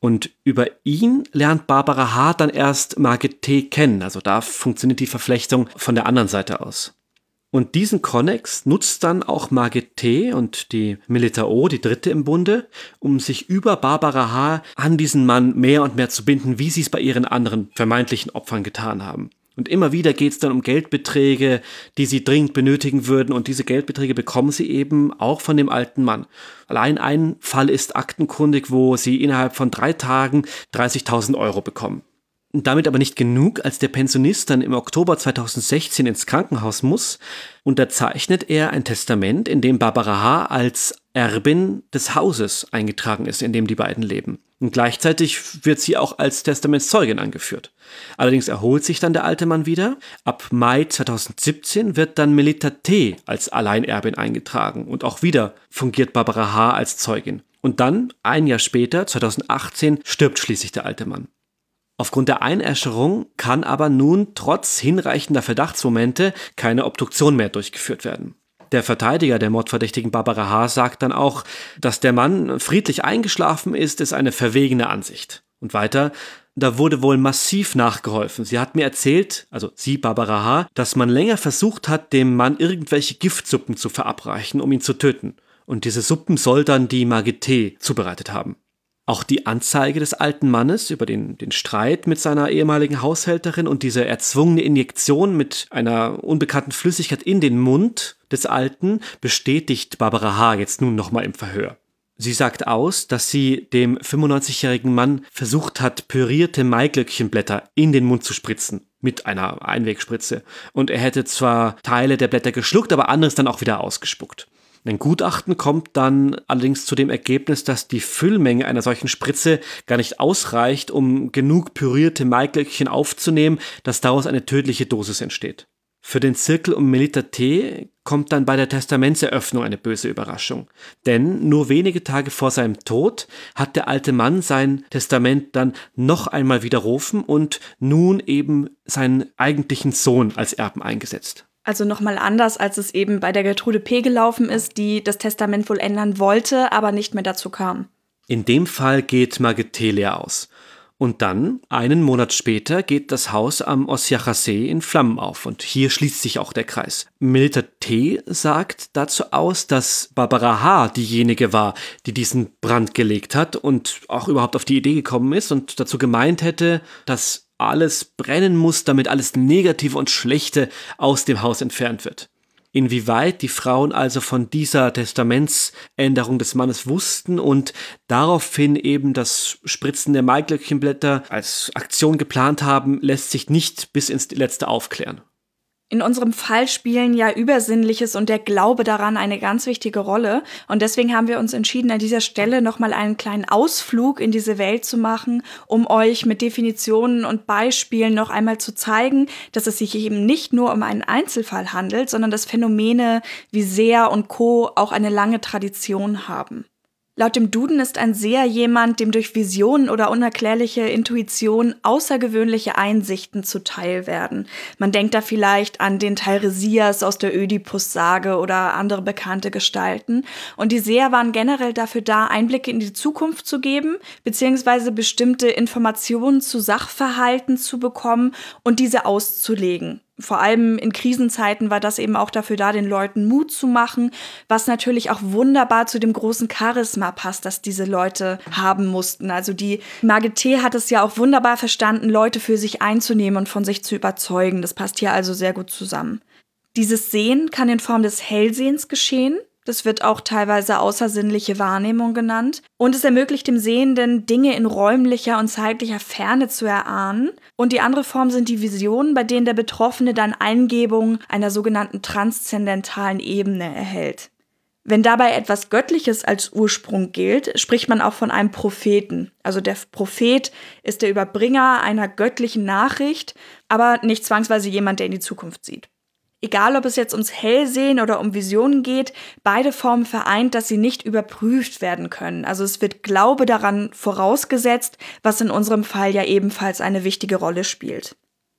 Und über ihn lernt Barbara H. dann erst Margit T. kennen. Also da funktioniert die Verflechtung von der anderen Seite aus. Und diesen Konnex nutzt dann auch Margit T. und die Melita O., die dritte im Bunde, um sich über Barbara H. an diesen Mann mehr und mehr zu binden, wie sie es bei ihren anderen vermeintlichen Opfern getan haben. Und immer wieder geht es dann um Geldbeträge, die sie dringend benötigen würden. Und diese Geldbeträge bekommen sie eben auch von dem alten Mann. Allein ein Fall ist aktenkundig, wo sie innerhalb von 3 Tagen 30.000 Euro bekommen. Damit aber nicht genug, als der Pensionist dann im Oktober 2016 ins Krankenhaus muss, unterzeichnet er ein Testament, in dem Barbara H. als Erbin des Hauses eingetragen ist, in dem die beiden leben. Und gleichzeitig wird sie auch als Testamentszeugin angeführt. Allerdings erholt sich dann der alte Mann wieder. Ab Mai 2017 wird dann Melita T. als Alleinerbin eingetragen und auch wieder fungiert Barbara H. als Zeugin. Und dann, ein Jahr später, 2018, stirbt schließlich der alte Mann. Aufgrund der Einäscherung kann aber nun trotz hinreichender Verdachtsmomente keine Obduktion mehr durchgeführt werden. Der Verteidiger der mordverdächtigen Barbara H. sagt dann auch, dass der Mann friedlich eingeschlafen ist eine verwegene Ansicht. Und weiter, da wurde wohl massiv nachgeholfen. Sie hat mir erzählt, also sie, Barbara H., dass man länger versucht hat, dem Mann irgendwelche Giftsuppen zu verabreichen, um ihn zu töten. Und diese Suppen soll dann die Margit T. zubereitet haben. Auch die Anzeige des alten Mannes über den Streit mit seiner ehemaligen Haushälterin und diese erzwungene Injektion mit einer unbekannten Flüssigkeit in den Mund des Alten bestätigt Barbara H. jetzt nun nochmal im Verhör. Sie sagt aus, dass sie dem 95-jährigen Mann versucht hat, pürierte Maiglöckchenblätter in den Mund zu spritzen, mit einer Einwegspritze. Und er hätte zwar Teile der Blätter geschluckt, aber anderes dann auch wieder ausgespuckt. Ein Gutachten kommt dann allerdings zu dem Ergebnis, dass die Füllmenge einer solchen Spritze gar nicht ausreicht, um genug pürierte Maiglöckchen aufzunehmen, dass daraus eine tödliche Dosis entsteht. Für den Zirkel um Melita T. kommt dann bei der Testamentseröffnung eine böse Überraschung. Denn nur wenige Tage vor seinem Tod hat der alte Mann sein Testament dann noch einmal widerrufen und nun eben seinen eigentlichen Sohn als Erben eingesetzt. Also nochmal anders, als es eben bei der Gertrude P. gelaufen ist, die das Testament wohl ändern wollte, aber nicht mehr dazu kam. In dem Fall geht Margit T. leer aus. Und dann, einen Monat später, geht das Haus am Osjacher See in Flammen auf. Und hier schließt sich auch der Kreis. Melita T. sagt dazu aus, dass Barbara H. diejenige war, die diesen Brand gelegt hat und auch überhaupt auf die Idee gekommen ist und dazu gemeint hätte, dass alles brennen muss, damit alles Negative und Schlechte aus dem Haus entfernt wird. Inwieweit die Frauen also von dieser Testamentsänderung des Mannes wussten und daraufhin eben das Spritzen der Maiglöckchenblätter als Aktion geplant haben, lässt sich nicht bis ins Letzte aufklären. In unserem Fall spielen ja Übersinnliches und der Glaube daran eine ganz wichtige Rolle. Und deswegen haben wir uns entschieden, an dieser Stelle nochmal einen kleinen Ausflug in diese Welt zu machen, um euch mit Definitionen und Beispielen noch einmal zu zeigen, dass es sich eben nicht nur um einen Einzelfall handelt, sondern dass Phänomene wie Seher und Co. auch eine lange Tradition haben. Laut dem Duden ist ein Seher jemand, dem durch Visionen oder unerklärliche Intuition außergewöhnliche Einsichten zuteil werden. Man denkt da vielleicht an den Teiresias aus der Ödipus-Sage oder andere bekannte Gestalten. Und die Seher waren generell dafür da, Einblicke in die Zukunft zu geben, beziehungsweise bestimmte Informationen zu Sachverhalten zu bekommen und diese auszulegen. Vor allem in Krisenzeiten war das eben auch dafür da, den Leuten Mut zu machen, was natürlich auch wunderbar zu dem großen Charisma passt, das diese Leute haben mussten. Also die Margit T. hat es ja auch wunderbar verstanden, Leute für sich einzunehmen und von sich zu überzeugen. Das passt hier also sehr gut zusammen. Dieses Sehen kann in Form des Hellsehens geschehen. Das wird auch teilweise außersinnliche Wahrnehmung genannt. Und es ermöglicht dem Sehenden, Dinge in räumlicher und zeitlicher Ferne zu erahnen. Und die andere Form sind die Visionen, bei denen der Betroffene dann Eingebungen einer sogenannten transzendentalen Ebene erhält. Wenn dabei etwas Göttliches als Ursprung gilt, spricht man auch von einem Propheten. Also der Prophet ist der Überbringer einer göttlichen Nachricht, aber nicht zwangsweise jemand, der in die Zukunft sieht. Egal, ob es jetzt ums Hellsehen oder um Visionen geht, beide Formen vereint, dass sie nicht überprüft werden können. Also es wird Glaube daran vorausgesetzt, was in unserem Fall ja ebenfalls eine wichtige Rolle spielt.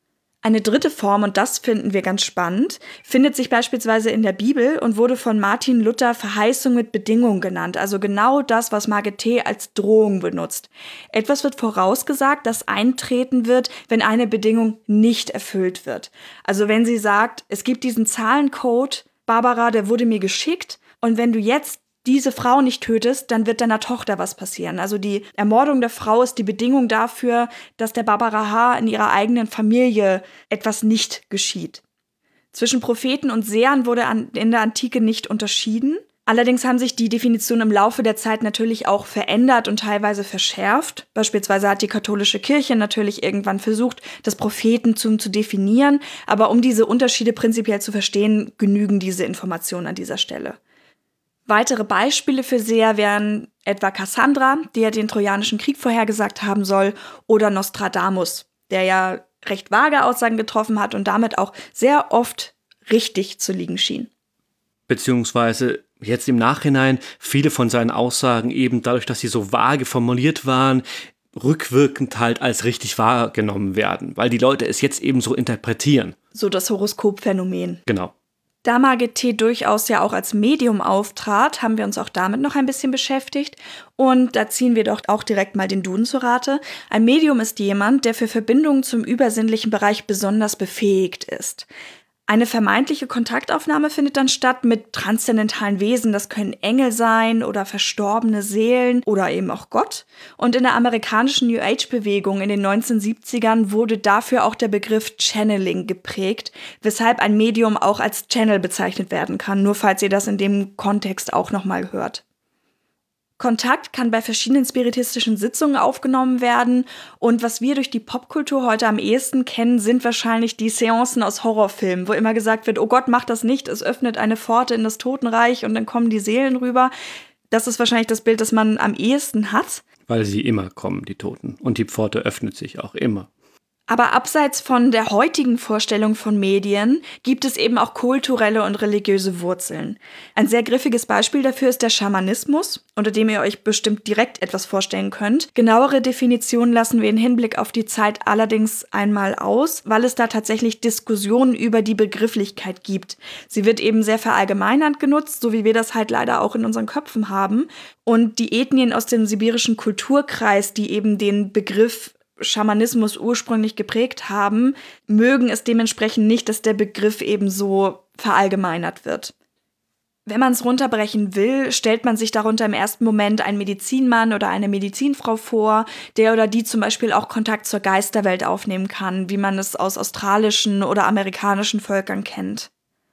Eine dritte Form, und das finden wir ganz spannend, findet sich beispielsweise in der Bibel und wurde von Martin Luther Verheißung mit Bedingung genannt. Also genau das, was Margit T. als Drohung benutzt. Etwas wird vorausgesagt, das eintreten wird, wenn eine Bedingung nicht erfüllt wird. Also wenn sie sagt, es gibt diesen Zahlencode, Barbara, der wurde mir geschickt, und wenn du jetzt diese Frau nicht tötest, dann wird deiner Tochter was passieren. Also die Ermordung der Frau ist die Bedingung dafür, dass der Barbara H. in ihrer eigenen Familie etwas nicht geschieht. Zwischen Propheten und Sehern wurde in der Antike nicht unterschieden. Allerdings haben sich die Definitionen im Laufe der Zeit natürlich auch verändert und teilweise verschärft. Beispielsweise hat die katholische Kirche natürlich irgendwann versucht, das Prophetentum zu definieren. Aber um diese Unterschiede prinzipiell zu verstehen, genügen diese Informationen an dieser Stelle. Weitere Beispiele für Seher wären etwa Kassandra, die ja den Trojanischen Krieg vorhergesagt haben soll, oder Nostradamus, der ja recht vage Aussagen getroffen hat und damit auch sehr oft richtig zu liegen schien. Beziehungsweise jetzt im Nachhinein viele von seinen Aussagen eben dadurch, dass sie so vage formuliert waren, rückwirkend halt als richtig wahrgenommen werden, weil die Leute es jetzt eben so interpretieren. So das Horoskopphänomen. Genau. Da Margit T. durchaus ja auch als Medium auftrat, haben wir uns auch damit noch ein bisschen beschäftigt. Und da ziehen wir doch auch direkt mal den Duden zu Rate. Ein Medium ist jemand, der für Verbindungen zum übersinnlichen Bereich besonders befähigt ist. Eine vermeintliche Kontaktaufnahme findet dann statt mit transzendentalen Wesen. Das können Engel sein oder verstorbene Seelen oder eben auch Gott. Und in der amerikanischen New Age-Bewegung in den 1970ern wurde dafür auch der Begriff Channeling geprägt, weshalb ein Medium auch als Channel bezeichnet werden kann, nur falls ihr das in dem Kontext auch nochmal hört. Kontakt kann bei verschiedenen spiritistischen Sitzungen aufgenommen werden, und was wir durch die Popkultur heute am ehesten kennen, sind wahrscheinlich die Seancen aus Horrorfilmen, wo immer gesagt wird, oh Gott, mach das nicht, es öffnet eine Pforte in das Totenreich und dann kommen die Seelen rüber. Das ist wahrscheinlich das Bild, das man am ehesten hat. Weil sie immer kommen, die Toten. Und die Pforte öffnet sich auch immer. Aber abseits von der heutigen Vorstellung von Medien gibt es eben auch kulturelle und religiöse Wurzeln. Ein sehr griffiges Beispiel dafür ist der Schamanismus, unter dem ihr euch bestimmt direkt etwas vorstellen könnt. Genauere Definitionen lassen wir im Hinblick auf die Zeit allerdings einmal aus, weil es da tatsächlich Diskussionen über die Begrifflichkeit gibt. Sie wird eben sehr verallgemeinernd genutzt, so wie wir das halt leider auch in unseren Köpfen haben. Und die Ethnien aus dem sibirischen Kulturkreis, die eben den Begriff Schamanismus ursprünglich geprägt haben, mögen es dementsprechend nicht, dass der Begriff eben so verallgemeinert wird. Wenn man es runterbrechen will, stellt man sich darunter im ersten Moment einen Medizinmann oder eine Medizinfrau vor, der oder die zum Beispiel auch Kontakt zur Geisterwelt aufnehmen kann, wie man es aus australischen oder amerikanischen Völkern kennt.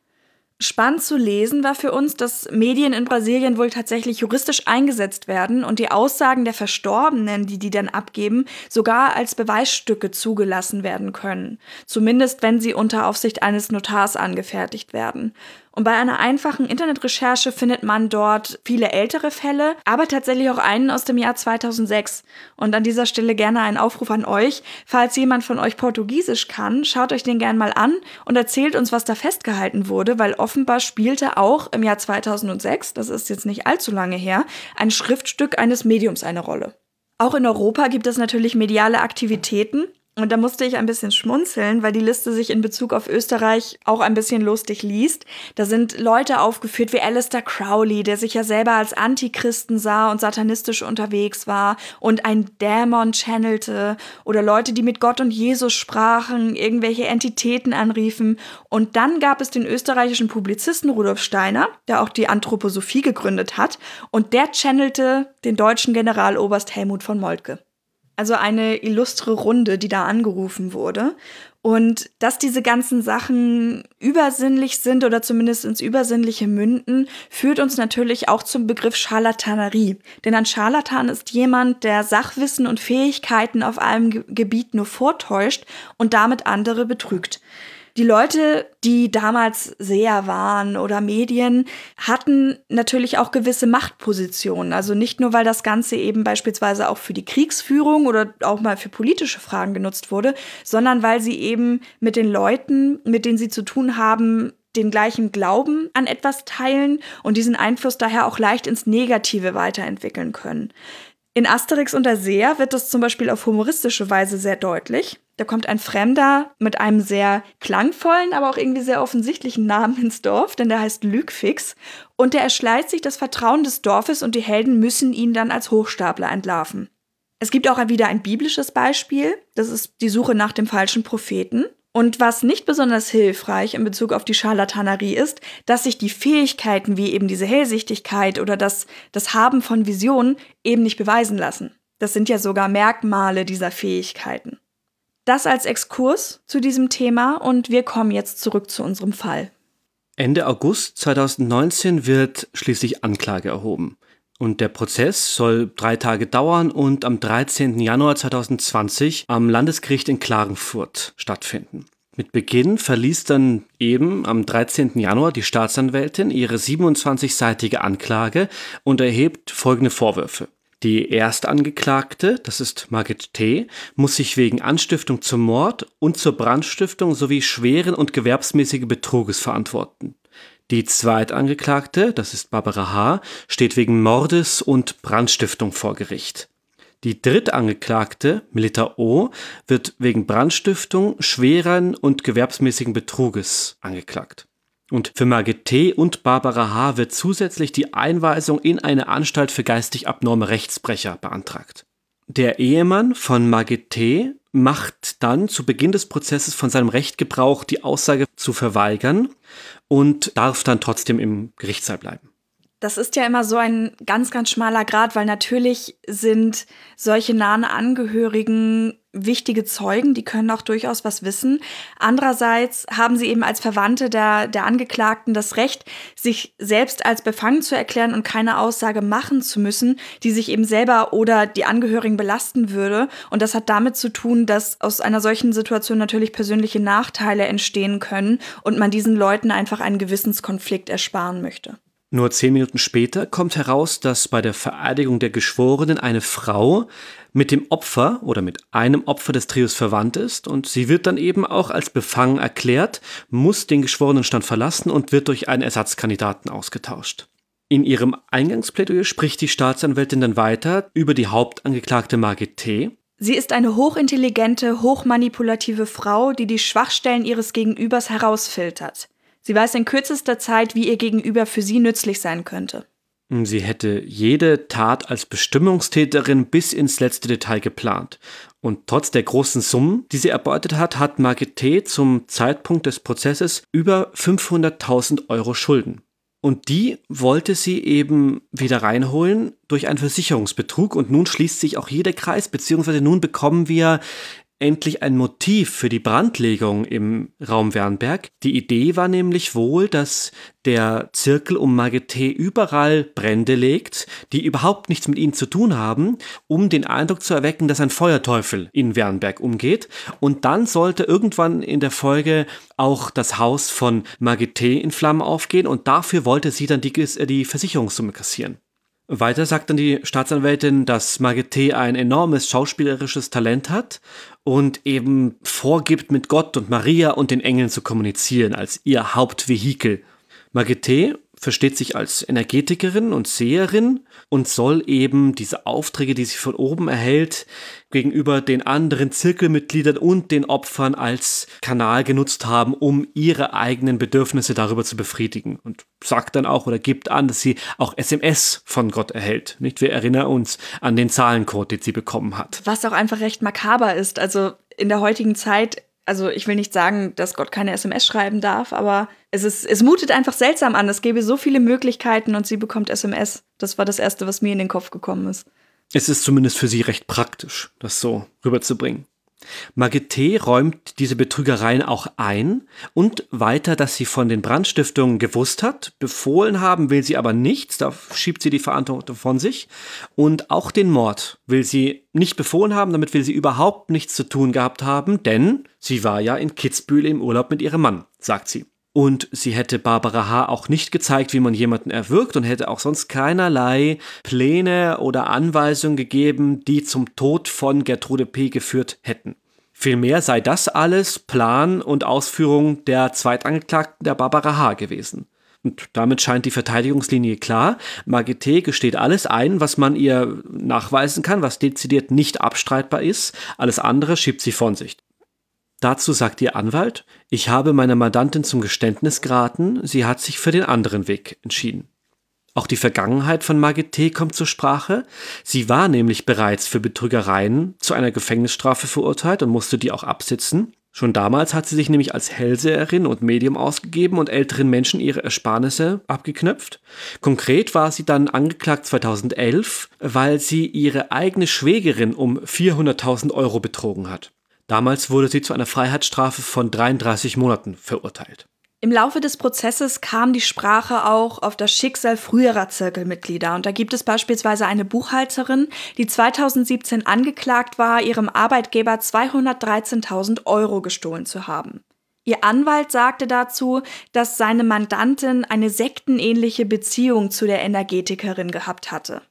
Spannend zu lesen war für uns, dass Medien in Brasilien wohl tatsächlich juristisch eingesetzt werden und die Aussagen der Verstorbenen, die dann abgeben, sogar als Beweisstücke zugelassen werden können. Zumindest wenn sie unter Aufsicht eines Notars angefertigt werden. Und bei einer einfachen Internetrecherche findet man dort viele ältere Fälle, aber tatsächlich auch einen aus dem Jahr 2006. Und an dieser Stelle gerne ein Aufruf an euch. Falls jemand von euch Portugiesisch kann, schaut euch den gerne mal an und erzählt uns, was da festgehalten wurde, weil offenbar spielte auch im Jahr 2006, das ist jetzt nicht allzu lange her, ein Schriftstück eines Mediums eine Rolle. Auch in Europa gibt es natürlich mediale Aktivitäten. Und da musste ich ein bisschen schmunzeln, weil die Liste sich in Bezug auf Österreich auch ein bisschen lustig liest. Da sind Leute aufgeführt wie Aleister Crowley, der sich ja selber als Antichristen sah und satanistisch unterwegs war und einen Dämon channelte. Oder Leute, die mit Gott und Jesus sprachen, irgendwelche Entitäten anriefen. Und dann gab es den österreichischen Publizisten Rudolf Steiner, der auch die Anthroposophie gegründet hat. Und der channelte den deutschen Generaloberst Helmut von Moltke. Also eine illustre Runde, die da angerufen wurde. Und dass diese ganzen Sachen übersinnlich sind oder zumindest ins Übersinnliche münden, führt uns natürlich auch zum Begriff Scharlatanerie. Denn ein Scharlatan ist jemand, der Sachwissen und Fähigkeiten auf einem Gebiet nur vortäuscht und damit andere betrügt. Die Leute, die damals Seher waren oder Medien, hatten natürlich auch gewisse Machtpositionen. Also nicht nur, weil das Ganze eben beispielsweise auch für die Kriegsführung oder auch mal für politische Fragen genutzt wurde, sondern weil sie eben mit den Leuten, mit denen sie zu tun haben, den gleichen Glauben an etwas teilen und diesen Einfluss daher auch leicht ins Negative weiterentwickeln können. In Asterix und der Seher wird das zum Beispiel auf humoristische Weise sehr deutlich. Da kommt ein Fremder mit einem sehr klangvollen, aber auch irgendwie sehr offensichtlichen Namen ins Dorf, denn der heißt Lügfix. Und der erschleicht sich das Vertrauen des Dorfes und die Helden müssen ihn dann als Hochstapler entlarven. Es gibt auch wieder ein biblisches Beispiel. Das ist die Suche nach dem falschen Propheten. Und was nicht besonders hilfreich in Bezug auf die Scharlatanerie ist, dass sich die Fähigkeiten wie eben diese Hellsichtigkeit oder das Haben von Visionen eben nicht beweisen lassen. Das sind ja sogar Merkmale dieser Fähigkeiten. Das als Exkurs zu diesem Thema und wir kommen jetzt zurück zu unserem Fall. Ende August 2019 wird schließlich Anklage erhoben. Und der Prozess soll 3 Tage dauern und am 13. Januar 2020 am Landesgericht in Klagenfurt stattfinden. Mit Beginn verließ dann eben am 13. Januar die Staatsanwältin ihre 27-seitige Anklage und erhebt folgende Vorwürfe. Die Erstangeklagte, das ist Margit T., muss sich wegen Anstiftung zum Mord und zur Brandstiftung sowie schweren und gewerbsmäßigen Betruges verantworten. Die Zweitangeklagte, das ist Barbara H., steht wegen Mordes und Brandstiftung vor Gericht. Die Drittangeklagte, Melita O., wird wegen Brandstiftung, schweren und gewerbsmäßigen Betruges angeklagt. Und für Margit T. und Barbara H. wird zusätzlich die Einweisung in eine Anstalt für geistig abnorme Rechtsbrecher beantragt. Der Ehemann von Margit T. macht dann zu Beginn des Prozesses von seinem Recht Gebrauch, die Aussage zu verweigern und darf dann trotzdem im Gerichtssaal bleiben. Das ist ja immer so ein ganz, ganz schmaler Grat, weil natürlich sind solche nahen Angehörigen wichtige Zeugen, die können auch durchaus was wissen. Andererseits haben sie eben als Verwandte der Angeklagten das Recht, sich selbst als befangen zu erklären und keine Aussage machen zu müssen, die sich eben selber oder die Angehörigen belasten würde. Und das hat damit zu tun, dass aus einer solchen Situation natürlich persönliche Nachteile entstehen können und man diesen Leuten einfach einen Gewissenskonflikt ersparen möchte. Nur 10 Minuten später kommt heraus, dass bei der Vereidigung der Geschworenen eine Frau mit dem Opfer oder mit einem Opfer des Trios verwandt ist und sie wird dann eben auch als befangen erklärt, muss den Geschworenenstand verlassen und wird durch einen Ersatzkandidaten ausgetauscht. In ihrem Eingangsplädoyer spricht die Staatsanwältin dann weiter über die Hauptangeklagte Margit T. Sie ist eine hochintelligente, hochmanipulative Frau, die die Schwachstellen ihres Gegenübers herausfiltert. Sie weiß in kürzester Zeit, wie ihr Gegenüber für sie nützlich sein könnte. Sie hätte jede Tat als Bestimmungstäterin bis ins letzte Detail geplant. Und trotz der großen Summen, die sie erbeutet hat, hat Margit T. zum Zeitpunkt des Prozesses über 500.000 Euro Schulden. Und die wollte sie eben wieder reinholen durch einen Versicherungsbetrug. Und nun schließt sich auch jeder Kreis, beziehungsweise nun bekommen wir endlich ein Motiv für die Brandlegung im Raum Wernberg. Die Idee war nämlich wohl, dass der Zirkel um Margit T. überall Brände legt, die überhaupt nichts mit ihnen zu tun haben, um den Eindruck zu erwecken, dass ein Feuerteufel in Wernberg umgeht. Und dann sollte irgendwann in der Folge auch das Haus von Margit T. in Flammen aufgehen und dafür wollte sie dann die Versicherungssumme kassieren. Weiter sagt dann die Staatsanwältin, dass Margit T. ein enormes schauspielerisches Talent hat und eben vorgibt, mit Gott und Maria und den Engeln zu kommunizieren, als ihr Hauptvehikel. Margit T. versteht sich als Energetikerin und Seherin und soll eben diese Aufträge, die sie von oben erhält, gegenüber den anderen Zirkelmitgliedern und den Opfern als Kanal genutzt haben, um ihre eigenen Bedürfnisse darüber zu befriedigen. Und sagt dann auch oder gibt an, dass sie auch SMS von Gott erhält. Nicht? Wir erinnern uns an den Zahlencode, den sie bekommen hat. Was auch einfach recht makaber ist. Also in der heutigen Zeit, also ich will nicht sagen, dass Gott keine SMS schreiben darf, aber es mutet einfach seltsam an. Es gäbe so viele Möglichkeiten und sie bekommt SMS. Das war das Erste, was mir in den Kopf gekommen ist. Es ist zumindest für sie recht praktisch, das so rüberzubringen. Margit T. räumt diese Betrügereien auch ein und weiter, dass sie von den Brandstiftungen gewusst hat. Befohlen haben will sie aber nichts, da schiebt sie die Verantwortung von sich. Und auch den Mord will sie nicht befohlen haben, damit will sie überhaupt nichts zu tun gehabt haben, denn sie war ja in Kitzbühel im Urlaub mit ihrem Mann, sagt sie. Und sie hätte Barbara H. auch nicht gezeigt, wie man jemanden erwürgt und hätte auch sonst keinerlei Pläne oder Anweisungen gegeben, die zum Tod von Gertrude P. geführt hätten. Vielmehr sei das alles Plan und Ausführung der Zweitangeklagten der Barbara H. gewesen. Und damit scheint die Verteidigungslinie klar. Margit T. gesteht alles ein, was man ihr nachweisen kann, was dezidiert nicht abstreitbar ist. Alles andere schiebt sie von sich. Dazu sagt ihr Anwalt: Ich habe meiner Mandantin zum Geständnis geraten, sie hat sich für den anderen Weg entschieden. Auch die Vergangenheit von Margit T. kommt zur Sprache. Sie war nämlich bereits für Betrügereien zu einer Gefängnisstrafe verurteilt und musste die auch absitzen. Schon damals hat sie sich nämlich als Hellseherin und Medium ausgegeben und älteren Menschen ihre Ersparnisse abgeknöpft. Konkret war sie dann angeklagt 2011, weil sie ihre eigene Schwägerin um 400.000 Euro betrogen hat. Damals wurde sie zu einer Freiheitsstrafe von 33 Monaten verurteilt. Im Laufe des Prozesses kam die Sprache auch auf das Schicksal früherer Zirkelmitglieder. Und da gibt es beispielsweise eine Buchhalterin, die 2017 angeklagt war, ihrem Arbeitgeber 213.000 Euro gestohlen zu haben. Ihr Anwalt sagte dazu, dass seine Mandantin eine sektenähnliche Beziehung zu der Energetikerin gehabt hatte.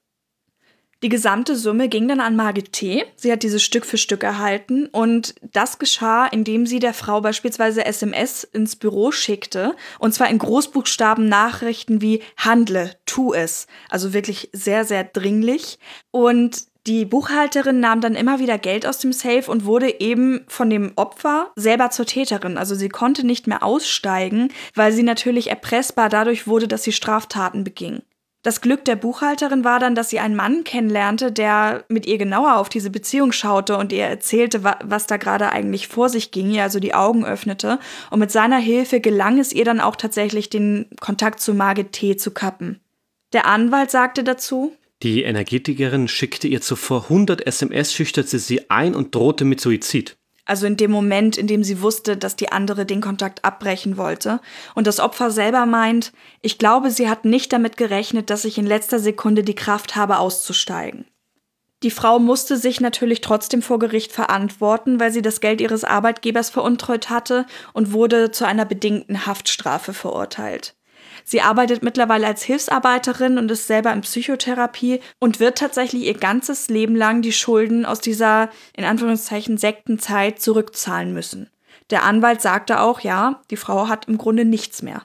Die gesamte Summe ging dann an Margit T. Sie hat dieses Stück für Stück erhalten und das geschah, indem sie der Frau beispielsweise SMS ins Büro schickte und zwar in Großbuchstaben Nachrichten wie „Handle, tu es", also wirklich sehr, sehr dringlich. Und die Buchhalterin nahm dann immer wieder Geld aus dem Safe und wurde eben von dem Opfer selber zur Täterin. Also sie konnte nicht mehr aussteigen, weil sie natürlich erpressbar dadurch wurde, dass sie Straftaten beging. Das Glück der Buchhalterin war dann, dass sie einen Mann kennenlernte, der mit ihr genauer auf diese Beziehung schaute und ihr erzählte, was da gerade eigentlich vor sich ging, ihr also die Augen öffnete. Und mit seiner Hilfe gelang es ihr dann auch tatsächlich, den Kontakt zu Margit T. zu kappen. Der Anwalt sagte dazu: Die Energetikerin schickte ihr zuvor 100 SMS, schüchterte sie ein und drohte mit Suizid. Also in dem Moment, in dem sie wusste, dass die andere den Kontakt abbrechen wollte. Und das Opfer selber meint: Ich glaube, sie hat nicht damit gerechnet, dass ich in letzter Sekunde die Kraft habe, auszusteigen. Die Frau musste sich natürlich trotzdem vor Gericht verantworten, weil sie das Geld ihres Arbeitgebers veruntreut hatte und wurde zu einer bedingten Haftstrafe verurteilt. Sie arbeitet mittlerweile als Hilfsarbeiterin und ist selber in Psychotherapie und wird tatsächlich ihr ganzes Leben lang die Schulden aus dieser, in Anführungszeichen, Sektenzeit zurückzahlen müssen. Der Anwalt sagte auch, ja, die Frau hat im Grunde nichts mehr.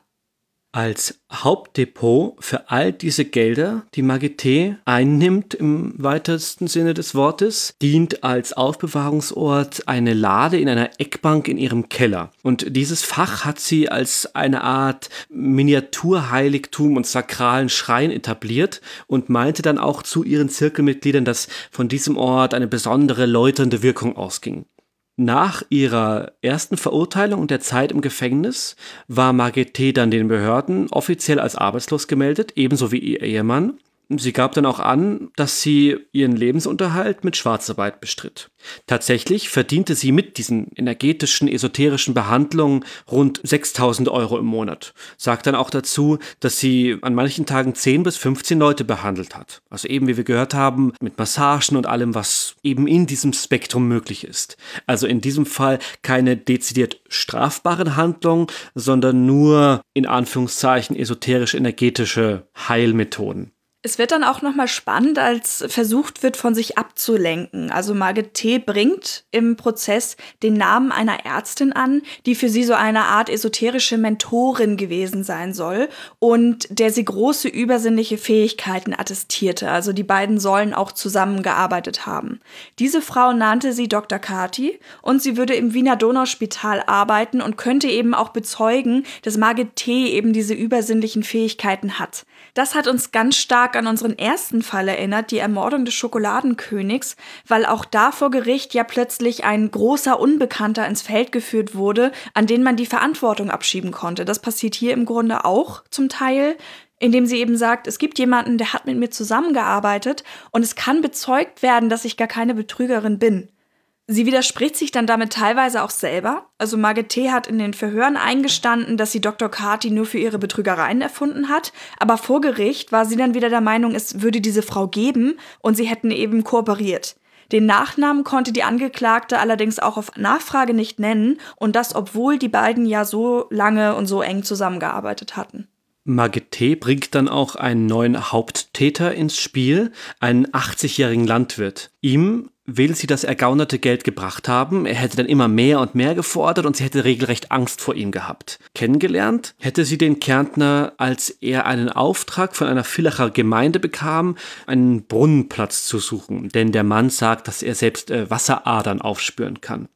Als Hauptdepot für all diese Gelder, die Margit T. einnimmt im weitesten Sinne des Wortes, dient als Aufbewahrungsort eine Lade in einer Eckbank in ihrem Keller. Und dieses Fach hat sie als eine Art Miniaturheiligtum und sakralen Schrein etabliert und meinte dann auch zu ihren Zirkelmitgliedern, dass von diesem Ort eine besondere läuternde Wirkung ausging. Nach ihrer ersten Verurteilung und der Zeit im Gefängnis war Margit T. dann den Behörden offiziell als arbeitslos gemeldet, ebenso wie ihr Ehemann. Sie gab dann auch an, dass sie ihren Lebensunterhalt mit Schwarzarbeit bestritt. Tatsächlich verdiente sie mit diesen energetischen, esoterischen Behandlungen rund 6.000 Euro im Monat. Sagt dann auch dazu, dass sie an manchen Tagen 10 bis 15 Leute behandelt hat. Also eben, wie wir gehört haben, mit Massagen und allem, was eben in diesem Spektrum möglich ist. Also in diesem Fall keine dezidiert strafbaren Handlungen, sondern nur in Anführungszeichen esoterisch-energetische Heilmethoden. Es wird dann auch nochmal spannend, als versucht wird, von sich abzulenken. Also Margit T. bringt im Prozess den Namen einer Ärztin an, die für sie so eine Art esoterische Mentorin gewesen sein soll und der sie große übersinnliche Fähigkeiten attestierte. Also die beiden sollen auch zusammengearbeitet haben. Diese Frau nannte sie Dr. Kati und sie würde im Wiener Donauspital arbeiten und könnte eben auch bezeugen, dass Margit T. eben diese übersinnlichen Fähigkeiten hat. Das hat uns ganz stark an unseren ersten Fall erinnert, die Ermordung des Schokoladenkönigs, weil auch da vor Gericht ja plötzlich ein großer Unbekannter ins Feld geführt wurde, an den man die Verantwortung abschieben konnte. Das passiert hier im Grunde auch zum Teil, indem sie eben sagt, es gibt jemanden, der hat mit mir zusammengearbeitet und es kann bezeugt werden, dass ich gar keine Betrügerin bin. Sie widerspricht sich dann damit teilweise auch selber. Also Margit T. hat in den Verhören eingestanden, dass sie Dr. Kati nur für ihre Betrügereien erfunden hat. Aber vor Gericht war sie dann wieder der Meinung, es würde diese Frau geben und sie hätten eben kooperiert. Den Nachnamen konnte die Angeklagte allerdings auch auf Nachfrage nicht nennen und das, obwohl die beiden ja so lange und so eng zusammengearbeitet hatten. Margit T. bringt dann auch einen neuen Haupttäter ins Spiel, einen 80-jährigen Landwirt. Ihm will sie das ergaunerte Geld gebracht haben. Er hätte dann immer mehr und mehr gefordert und sie hätte regelrecht Angst vor ihm gehabt. Kennengelernt hätte sie den Kärntner, als er einen Auftrag von einer Villacher Gemeinde bekam, einen Brunnenplatz zu suchen. Denn der Mann sagt, dass er selbst Wasseradern aufspüren kann.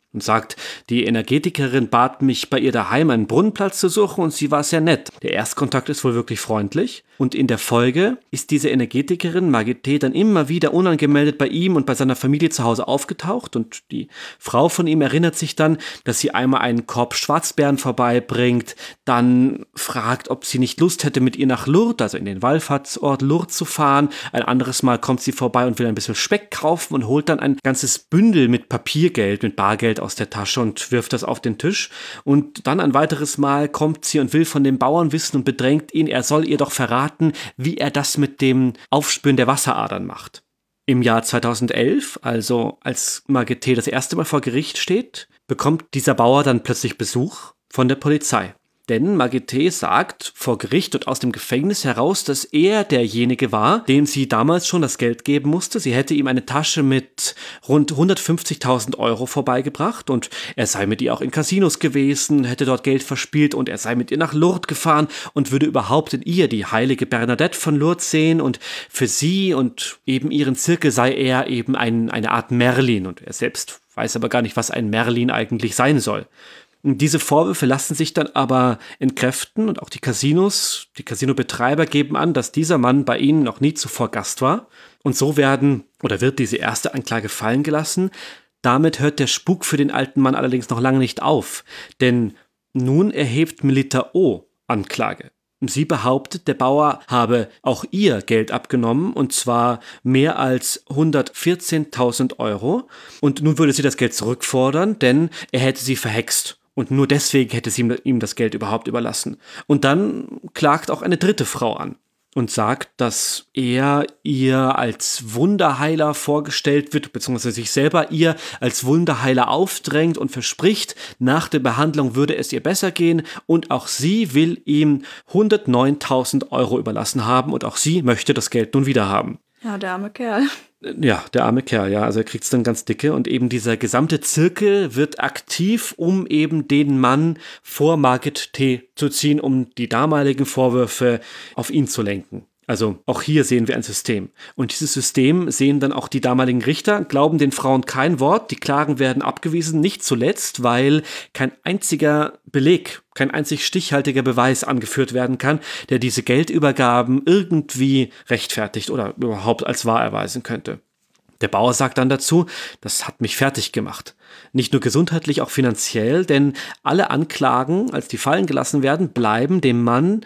und sagt, die Energetikerin bat mich, bei ihr daheim einen Brunnenplatz zu suchen und sie war sehr nett. Der Erstkontakt ist wohl wirklich freundlich und in der Folge ist diese Energetikerin Margit dann immer wieder unangemeldet bei ihm und bei seiner Familie zu Hause aufgetaucht und die Frau von ihm erinnert sich dann, dass sie einmal einen Korb Schwarzbeeren vorbeibringt, dann fragt, ob sie nicht Lust hätte, mit ihr nach Lourdes, also in den Wallfahrtsort Lourdes zu fahren. Ein anderes Mal kommt sie vorbei und will ein bisschen Speck kaufen und holt dann ein ganzes Bündel mit Papiergeld, mit Bargeld aus der Tasche und wirft das auf den Tisch. Und dann ein weiteres Mal kommt sie und will von dem Bauern wissen und bedrängt ihn, er soll ihr doch verraten, wie er das mit dem Aufspüren der Wasseradern macht. Im Jahr 2011, also als Margit das erste Mal vor Gericht steht, bekommt dieser Bauer dann plötzlich Besuch von der Polizei. Denn Margit sagt vor Gericht und aus dem Gefängnis heraus, dass er derjenige war, dem sie damals schon das Geld geben musste. Sie hätte ihm eine Tasche mit rund 150.000 Euro vorbeigebracht und er sei mit ihr auch in Casinos gewesen, hätte dort Geld verspielt und er sei mit ihr nach Lourdes gefahren und würde überhaupt in ihr die heilige Bernadette von Lourdes sehen und für sie und eben ihren Zirkel sei er eben eine Art Merlin und er selbst weiß aber gar nicht, was ein Merlin eigentlich sein soll. Diese Vorwürfe lassen sich dann aber entkräften und auch die Casinobetreiber geben an, dass dieser Mann bei ihnen noch nie zuvor Gast war. Und so wird diese erste Anklage fallen gelassen. Damit hört der Spuk für den alten Mann allerdings noch lange nicht auf, denn nun erhebt Melita O. Anklage. Sie behauptet, der Bauer habe auch ihr Geld abgenommen, und zwar mehr als 114.000 Euro. Und nun würde sie das Geld zurückfordern, denn er hätte sie verhext. Und nur deswegen hätte sie ihm das Geld überhaupt überlassen. Und dann klagt auch eine dritte Frau an und sagt, dass er ihr als Wunderheiler vorgestellt wird, beziehungsweise sich selber ihr als Wunderheiler aufdrängt und verspricht, nach der Behandlung würde es ihr besser gehen und auch sie will ihm 109.000 Euro überlassen haben und auch sie möchte das Geld nun wieder haben. Ja, der arme Kerl. Ja, der arme Kerl, ja, also er kriegt es dann ganz dicke und eben dieser gesamte Zirkel wird aktiv, um eben den Mann vor Margit T. zu ziehen, um die damaligen Vorwürfe auf ihn zu lenken. Also auch hier sehen wir ein System. Und dieses System sehen dann auch die damaligen Richter, glauben den Frauen kein Wort, die Klagen werden abgewiesen, nicht zuletzt, weil kein einziger Beleg, kein einzig stichhaltiger Beweis angeführt werden kann, der diese Geldübergaben irgendwie rechtfertigt oder überhaupt als wahr erweisen könnte. Der Bauer sagt dann dazu, das hat mich fertig gemacht. Nicht nur gesundheitlich, auch finanziell, denn alle Anklagen, als die fallen gelassen werden, bleiben dem Mann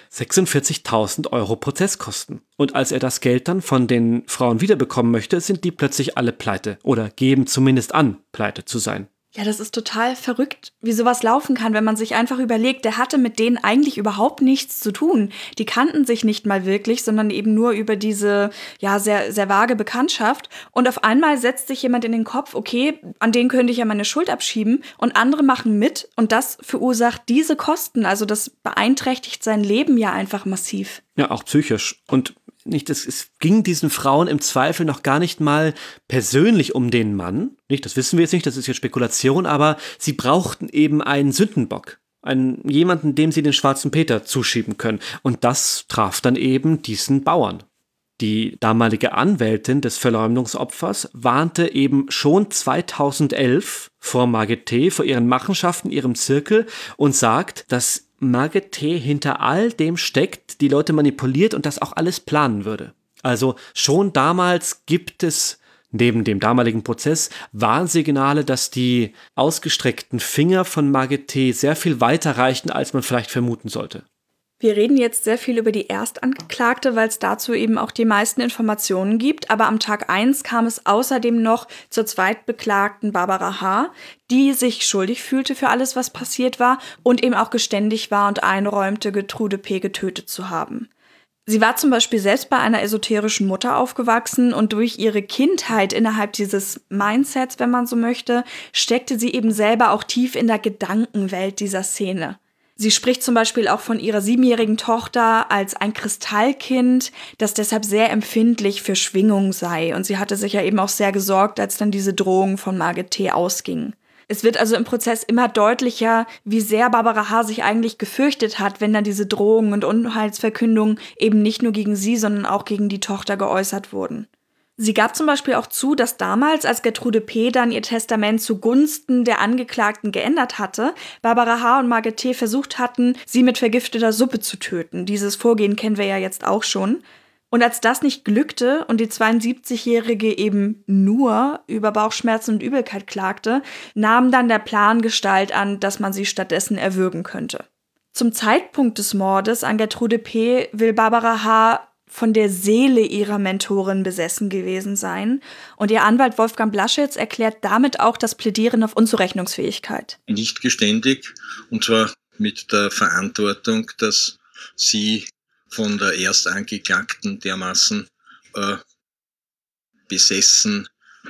46.000 Euro Prozesskosten. Und als er das Geld dann von den Frauen wiederbekommen möchte, sind die plötzlich alle pleite oder geben zumindest an, pleite zu sein. Ja, das ist total verrückt, wie sowas laufen kann, wenn man sich einfach überlegt, der hatte mit denen eigentlich überhaupt nichts zu tun. Die kannten sich nicht mal wirklich, sondern eben nur über diese, ja, sehr, sehr vage Bekanntschaft. Und auf einmal setzt sich jemand in den Kopf, okay, an den könnte ich ja meine Schuld abschieben. Und andere machen mit und das verursacht diese Kosten. Also das beeinträchtigt sein Leben ja einfach massiv. Ja, auch psychisch. Und es ging diesen Frauen im Zweifel noch gar nicht mal persönlich um den Mann. Das wissen wir jetzt nicht, das ist jetzt Spekulation, aber sie brauchten eben einen Sündenbock. Jemanden, dem sie den schwarzen Peter zuschieben können. Und das traf dann eben diesen Bauern. Die damalige Anwältin des Verleumdungsopfers warnte eben schon 2011 vor Margit T., vor ihren Machenschaften, ihrem Zirkel und sagt, dass Margit T. hinter all dem steckt, die Leute manipuliert und das auch alles planen würde. Also schon damals gibt es neben dem damaligen Prozess Warnsignale, dass die ausgestreckten Finger von Margit T. sehr viel weiter reichen, als man vielleicht vermuten sollte. Wir reden jetzt sehr viel über die Erstangeklagte, weil es dazu eben auch die meisten Informationen gibt. Aber am Tag 1 kam es außerdem noch zur Zweitbeklagten Barbara H., die sich schuldig fühlte für alles, was passiert war und eben auch geständig war und einräumte, Gertrude P. getötet zu haben. Sie war zum Beispiel selbst bei einer esoterischen Mutter aufgewachsen und durch ihre Kindheit innerhalb dieses Mindsets, wenn man so möchte, steckte sie eben selber auch tief in der Gedankenwelt dieser Szene. Sie spricht zum Beispiel auch von ihrer 7-jährigen Tochter als ein Kristallkind, das deshalb sehr empfindlich für Schwingung sei. Und sie hatte sich ja eben auch sehr gesorgt, als dann diese Drohung von Margit T. ausging. Es wird also im Prozess immer deutlicher, wie sehr Barbara H. sich eigentlich gefürchtet hat, wenn dann diese Drohungen und Unheilsverkündungen eben nicht nur gegen sie, sondern auch gegen die Tochter geäußert wurden. Sie gab zum Beispiel auch zu, dass damals, als Gertrude P. dann ihr Testament zugunsten der Angeklagten geändert hatte, Barbara H. und Margit T. versucht hatten, sie mit vergifteter Suppe zu töten. Dieses Vorgehen kennen wir ja jetzt auch schon. Und als das nicht glückte und die 72-Jährige eben nur über Bauchschmerzen und Übelkeit klagte, nahm dann der Plan Gestalt an, dass man sie stattdessen erwürgen könnte. Zum Zeitpunkt des Mordes an Gertrude P. will Barbara H. von der Seele ihrer Mentorin besessen gewesen sein. Und ihr Anwalt Wolfgang Blaschitz erklärt damit auch das Plädieren auf Unzurechnungsfähigkeit. Nicht geständig, und zwar mit der Verantwortung, dass sie von der Erstangeklagten dermaßen besessen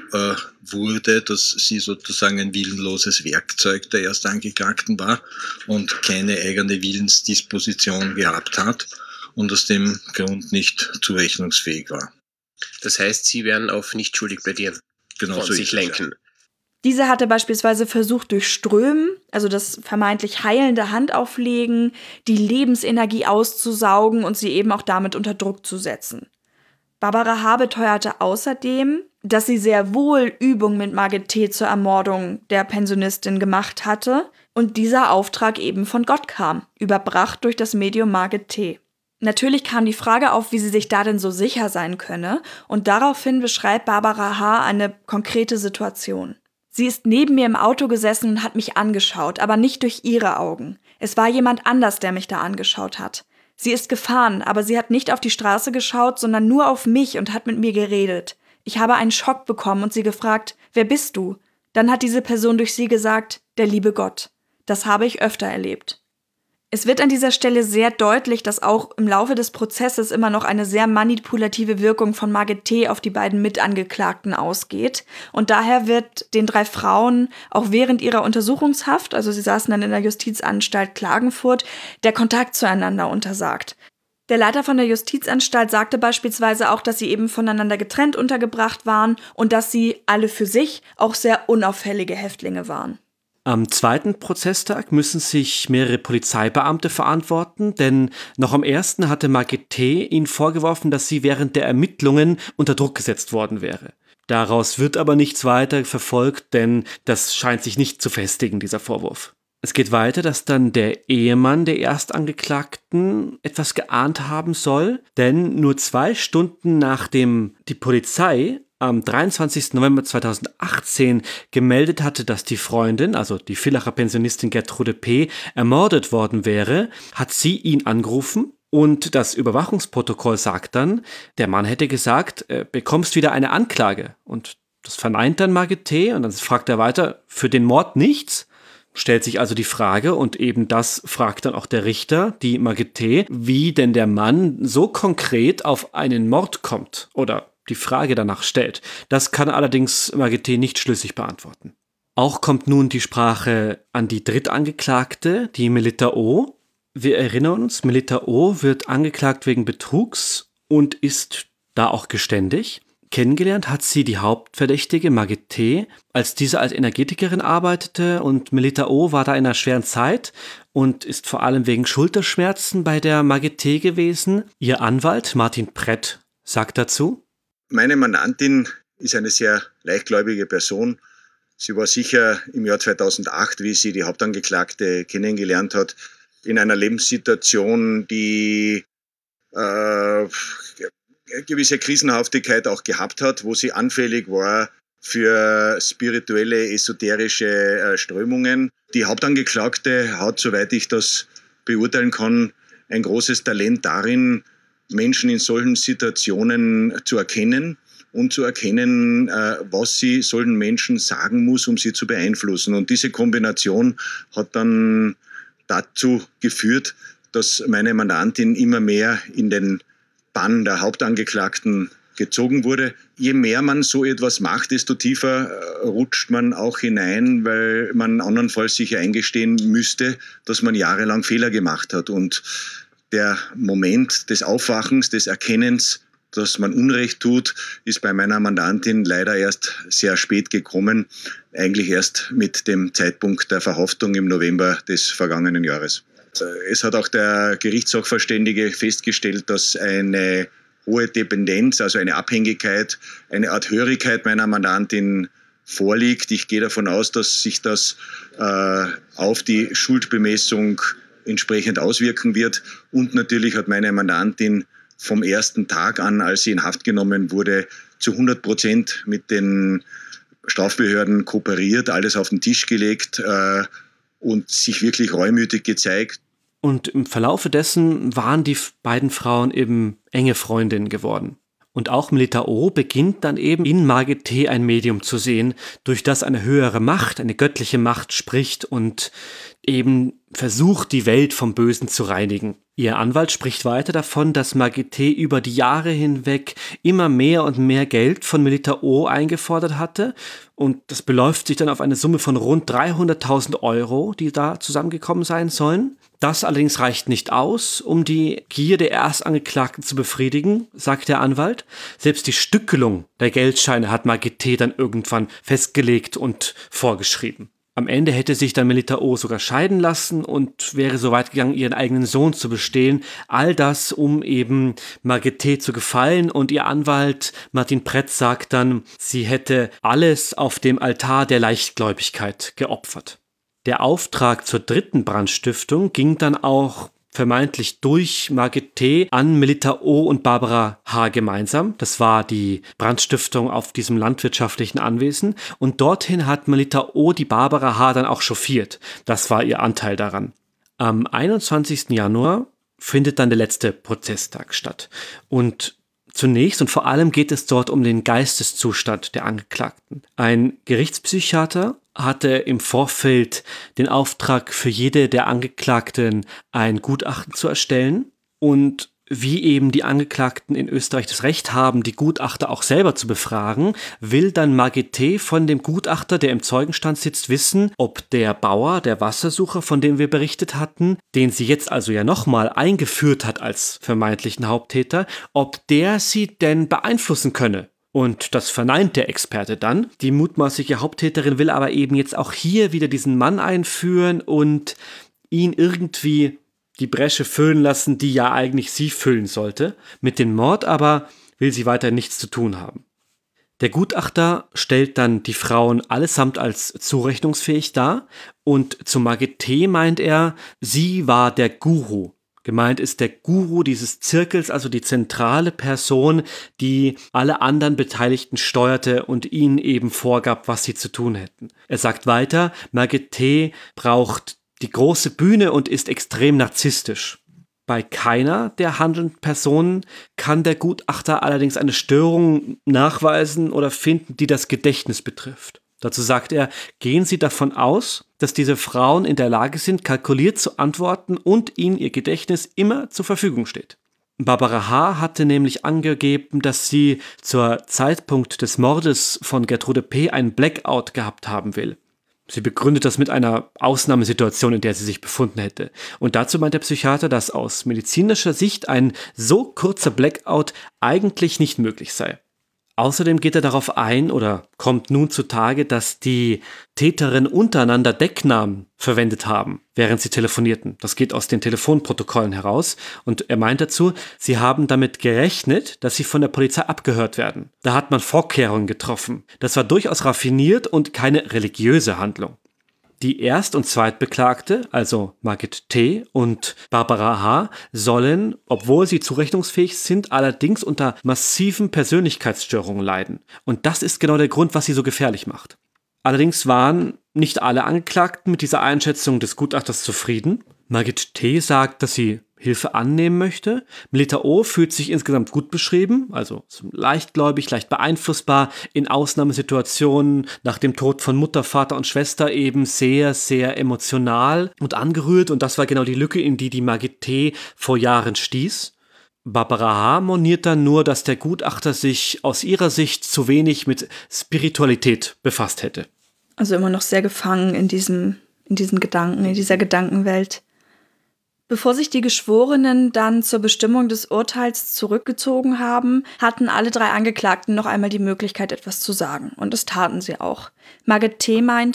wurde, dass sie sozusagen ein willenloses Werkzeug der Erstangeklagten war und keine eigene Willensdisposition gehabt hat und aus dem Grund nicht zurechnungsfähig war. Das heißt, Sie werden auf nicht schuldig plädieren, genau von so sich lenken. Ja. Diese hatte beispielsweise versucht, durch Strömen, also das vermeintlich heilende Handauflegen, die Lebensenergie auszusaugen und sie eben auch damit unter Druck zu setzen. Barbara H. beteuerte außerdem, dass sie sehr wohl Übungen mit Margit T. zur Ermordung der Pensionistin gemacht hatte und dieser Auftrag eben von Gott kam, überbracht durch das Medium Margit T. Natürlich kam die Frage auf, wie sie sich da denn so sicher sein könne, und daraufhin beschreibt Barbara H. eine konkrete Situation. Sie ist neben mir im Auto gesessen und hat mich angeschaut, aber nicht durch ihre Augen. Es war jemand anders, der mich da angeschaut hat. Sie ist gefahren, aber sie hat nicht auf die Straße geschaut, sondern nur auf mich und hat mit mir geredet. Ich habe einen Schock bekommen und sie gefragt, wer bist du? Dann hat diese Person durch sie gesagt, der liebe Gott. Das habe ich öfter erlebt. Es wird an dieser Stelle sehr deutlich, dass auch im Laufe des Prozesses immer noch eine sehr manipulative Wirkung von Margit T. auf die beiden Mitangeklagten ausgeht. Und daher wird den 3 Frauen auch während ihrer Untersuchungshaft, also sie saßen dann in der Justizanstalt Klagenfurt, der Kontakt zueinander untersagt. Der Leiter von der Justizanstalt sagte beispielsweise auch, dass sie eben voneinander getrennt untergebracht waren und dass sie alle für sich auch sehr unauffällige Häftlinge waren. Am zweiten Prozesstag müssen sich mehrere Polizeibeamte verantworten, denn noch am ersten hatte Margit T. ihnen vorgeworfen, dass sie während der Ermittlungen unter Druck gesetzt worden wäre. Daraus wird aber nichts weiter verfolgt, denn das scheint sich nicht zu festigen, dieser Vorwurf. Es geht weiter, dass dann der Ehemann der Erstangeklagten etwas geahnt haben soll, denn nur 2 Stunden nachdem die Polizei am 23. November 2018 gemeldet hatte, dass die Freundin, also die Villacher Pensionistin Gertrude P., ermordet worden wäre, hat sie ihn angerufen und das Überwachungsprotokoll sagt dann, der Mann hätte gesagt, bekommst wieder eine Anklage. Und das verneint dann Margit T. und dann fragt er weiter, für den Mord nichts? Stellt sich also die Frage, und eben das fragt dann auch der Richter, die Margit T., wie denn der Mann so konkret auf einen Mord kommt oder die Frage danach stellt. Das kann allerdings Margit T. nicht schlüssig beantworten. Auch kommt nun die Sprache an die Drittangeklagte, die Melitta O. Wir erinnern uns, Melitta O. wird angeklagt wegen Betrugs und ist da auch geständig. Kennengelernt hat sie die Hauptverdächtige Margit T., als diese als Energetikerin arbeitete, und Melitta O. war da in einer schweren Zeit und ist vor allem wegen Schulterschmerzen bei der Margit T. gewesen. Ihr Anwalt Martin Prett sagt dazu: Meine Mandantin ist eine sehr leichtgläubige Person. Sie war sicher im Jahr 2008, wie sie die Hauptangeklagte kennengelernt hat, in einer Lebenssituation, die gewisse Krisenhaftigkeit auch gehabt hat, wo sie anfällig war für spirituelle, esoterische Strömungen. Die Hauptangeklagte hat, soweit ich das beurteilen kann, ein großes Talent darin, Menschen in solchen Situationen zu erkennen und zu erkennen, was sie solchen Menschen sagen muss, um sie zu beeinflussen. Und diese Kombination hat dann dazu geführt, dass meine Mandantin immer mehr in den Bann der Hauptangeklagten gezogen wurde. Je mehr man so etwas macht, desto tiefer rutscht man auch hinein, weil man andernfalls sich eingestehen müsste, dass man jahrelang Fehler gemacht hat. Und der Moment des Aufwachens, des Erkennens, dass man Unrecht tut, ist bei meiner Mandantin leider erst sehr spät gekommen, eigentlich erst mit dem Zeitpunkt der Verhaftung im November des vergangenen Jahres. Es hat auch der Gerichtssachverständige festgestellt, dass eine hohe Dependenz, also eine Abhängigkeit, eine Art Hörigkeit meiner Mandantin vorliegt. Ich gehe davon aus, dass sich das auf die Schuldbemessung entsprechend auswirken wird. Und natürlich hat meine Mandantin vom ersten Tag an, als sie in Haft genommen wurde, zu 100% mit den Strafbehörden kooperiert, alles auf den Tisch gelegt und sich wirklich reumütig gezeigt. Und im Verlaufe dessen waren die beiden Frauen eben enge Freundinnen geworden. Und auch Melita O. beginnt dann eben in Margit T. ein Medium zu sehen, durch das eine höhere Macht, eine göttliche Macht spricht und eben versucht, die Welt vom Bösen zu reinigen. Ihr Anwalt spricht weiter davon, dass Margit T. über die Jahre hinweg immer mehr und mehr Geld von Melita O. eingefordert hatte. Und das beläuft sich dann auf eine Summe von rund 300.000 €, die da zusammengekommen sein sollen. Das allerdings reicht nicht aus, um die Gier der Erstangeklagten zu befriedigen, sagt der Anwalt. Selbst die Stückelung der Geldscheine hat Margit T. dann irgendwann festgelegt und vorgeschrieben. Am Ende hätte sich dann Melita O. sogar scheiden lassen und wäre so weit gegangen, ihren eigenen Sohn zu bestehlen. All das, um eben Margit T. zu gefallen. Und ihr Anwalt Martin Pretz sagt dann, sie hätte alles auf dem Altar der Leichtgläubigkeit geopfert. Der Auftrag zur dritten Brandstiftung ging dann auch vermeintlich durch Margit T. an Melita O. und Barbara H. gemeinsam. Das war die Brandstiftung auf diesem landwirtschaftlichen Anwesen. Und dorthin hat Melita O. die Barbara H. dann auch chauffiert. Das war ihr Anteil daran. Am 21. Januar findet dann der letzte Prozesstag statt. Und zunächst und vor allem geht es dort um den Geisteszustand der Angeklagten. Ein Gerichtspsychiater hatte im Vorfeld den Auftrag, für jede der Angeklagten ein Gutachten zu erstellen. Und wie eben die Angeklagten in Österreich das Recht haben, die Gutachter auch selber zu befragen, will dann Margit T. von dem Gutachter, der im Zeugenstand sitzt, wissen, ob der Bauer, der Wassersucher, von dem wir berichtet hatten, den sie jetzt also ja nochmal eingeführt hat als vermeintlichen Haupttäter, ob der sie denn beeinflussen könne. Und das verneint der Experte dann. Die mutmaßliche Haupttäterin will aber eben jetzt auch hier wieder diesen Mann einführen und ihn irgendwie die Bresche füllen lassen, die ja eigentlich sie füllen sollte. Mit dem Mord aber will sie weiter nichts zu tun haben. Der Gutachter stellt dann die Frauen allesamt als zurechnungsfähig dar und zu Margit T. meint er, sie war der Guru. Gemeint ist der Guru dieses Zirkels, also die zentrale Person, die alle anderen Beteiligten steuerte und ihnen eben vorgab, was sie zu tun hätten. Er sagt weiter, Margit T. braucht die große Bühne und ist extrem narzisstisch. Bei keiner der handelnden Personen kann der Gutachter allerdings eine Störung nachweisen oder finden, die das Gedächtnis betrifft. Dazu sagt er, gehen Sie davon aus, dass diese Frauen in der Lage sind, kalkuliert zu antworten und ihnen ihr Gedächtnis immer zur Verfügung steht. Barbara H. hatte nämlich angegeben, dass sie zur Zeitpunkt des Mordes von Gertrude P. einen Blackout gehabt haben will. Sie begründet das mit einer Ausnahmesituation, in der sie sich befunden hätte. Und dazu meint der Psychiater, dass aus medizinischer Sicht ein so kurzer Blackout eigentlich nicht möglich sei. Außerdem geht er darauf ein oder kommt nun zutage, dass die Täterinnen untereinander Decknamen verwendet haben, während sie telefonierten. Das geht aus den Telefonprotokollen heraus. Und er meint dazu, sie haben damit gerechnet, dass sie von der Polizei abgehört werden. Da hat man Vorkehrungen getroffen. Das war durchaus raffiniert und keine religiöse Handlung. Die Erst- und Zweitbeklagte, also Margit T. und Barbara H., sollen, obwohl sie zurechnungsfähig sind, allerdings unter massiven Persönlichkeitsstörungen leiden. Und das ist genau der Grund, was sie so gefährlich macht. Allerdings waren nicht alle Angeklagten mit dieser Einschätzung des Gutachters zufrieden. Margit T. sagt, dass sie Hilfe annehmen möchte. Melita O. fühlt sich insgesamt gut beschrieben, also leichtgläubig, leicht beeinflussbar, in Ausnahmesituationen nach dem Tod von Mutter, Vater und Schwester eben sehr, sehr emotional und angerührt. Und das war genau die Lücke, in die Margit T. vor Jahren stieß. Barbara H. moniert dann nur, dass der Gutachter sich aus ihrer Sicht zu wenig mit Spiritualität befasst hätte. Also immer noch sehr gefangen in diesen Gedanken, in dieser Gedankenwelt. Bevor sich die Geschworenen dann zur Bestimmung des Urteils zurückgezogen haben, hatten alle drei Angeklagten noch einmal die Möglichkeit, etwas zu sagen. Und das taten sie auch. Margit T. meinte,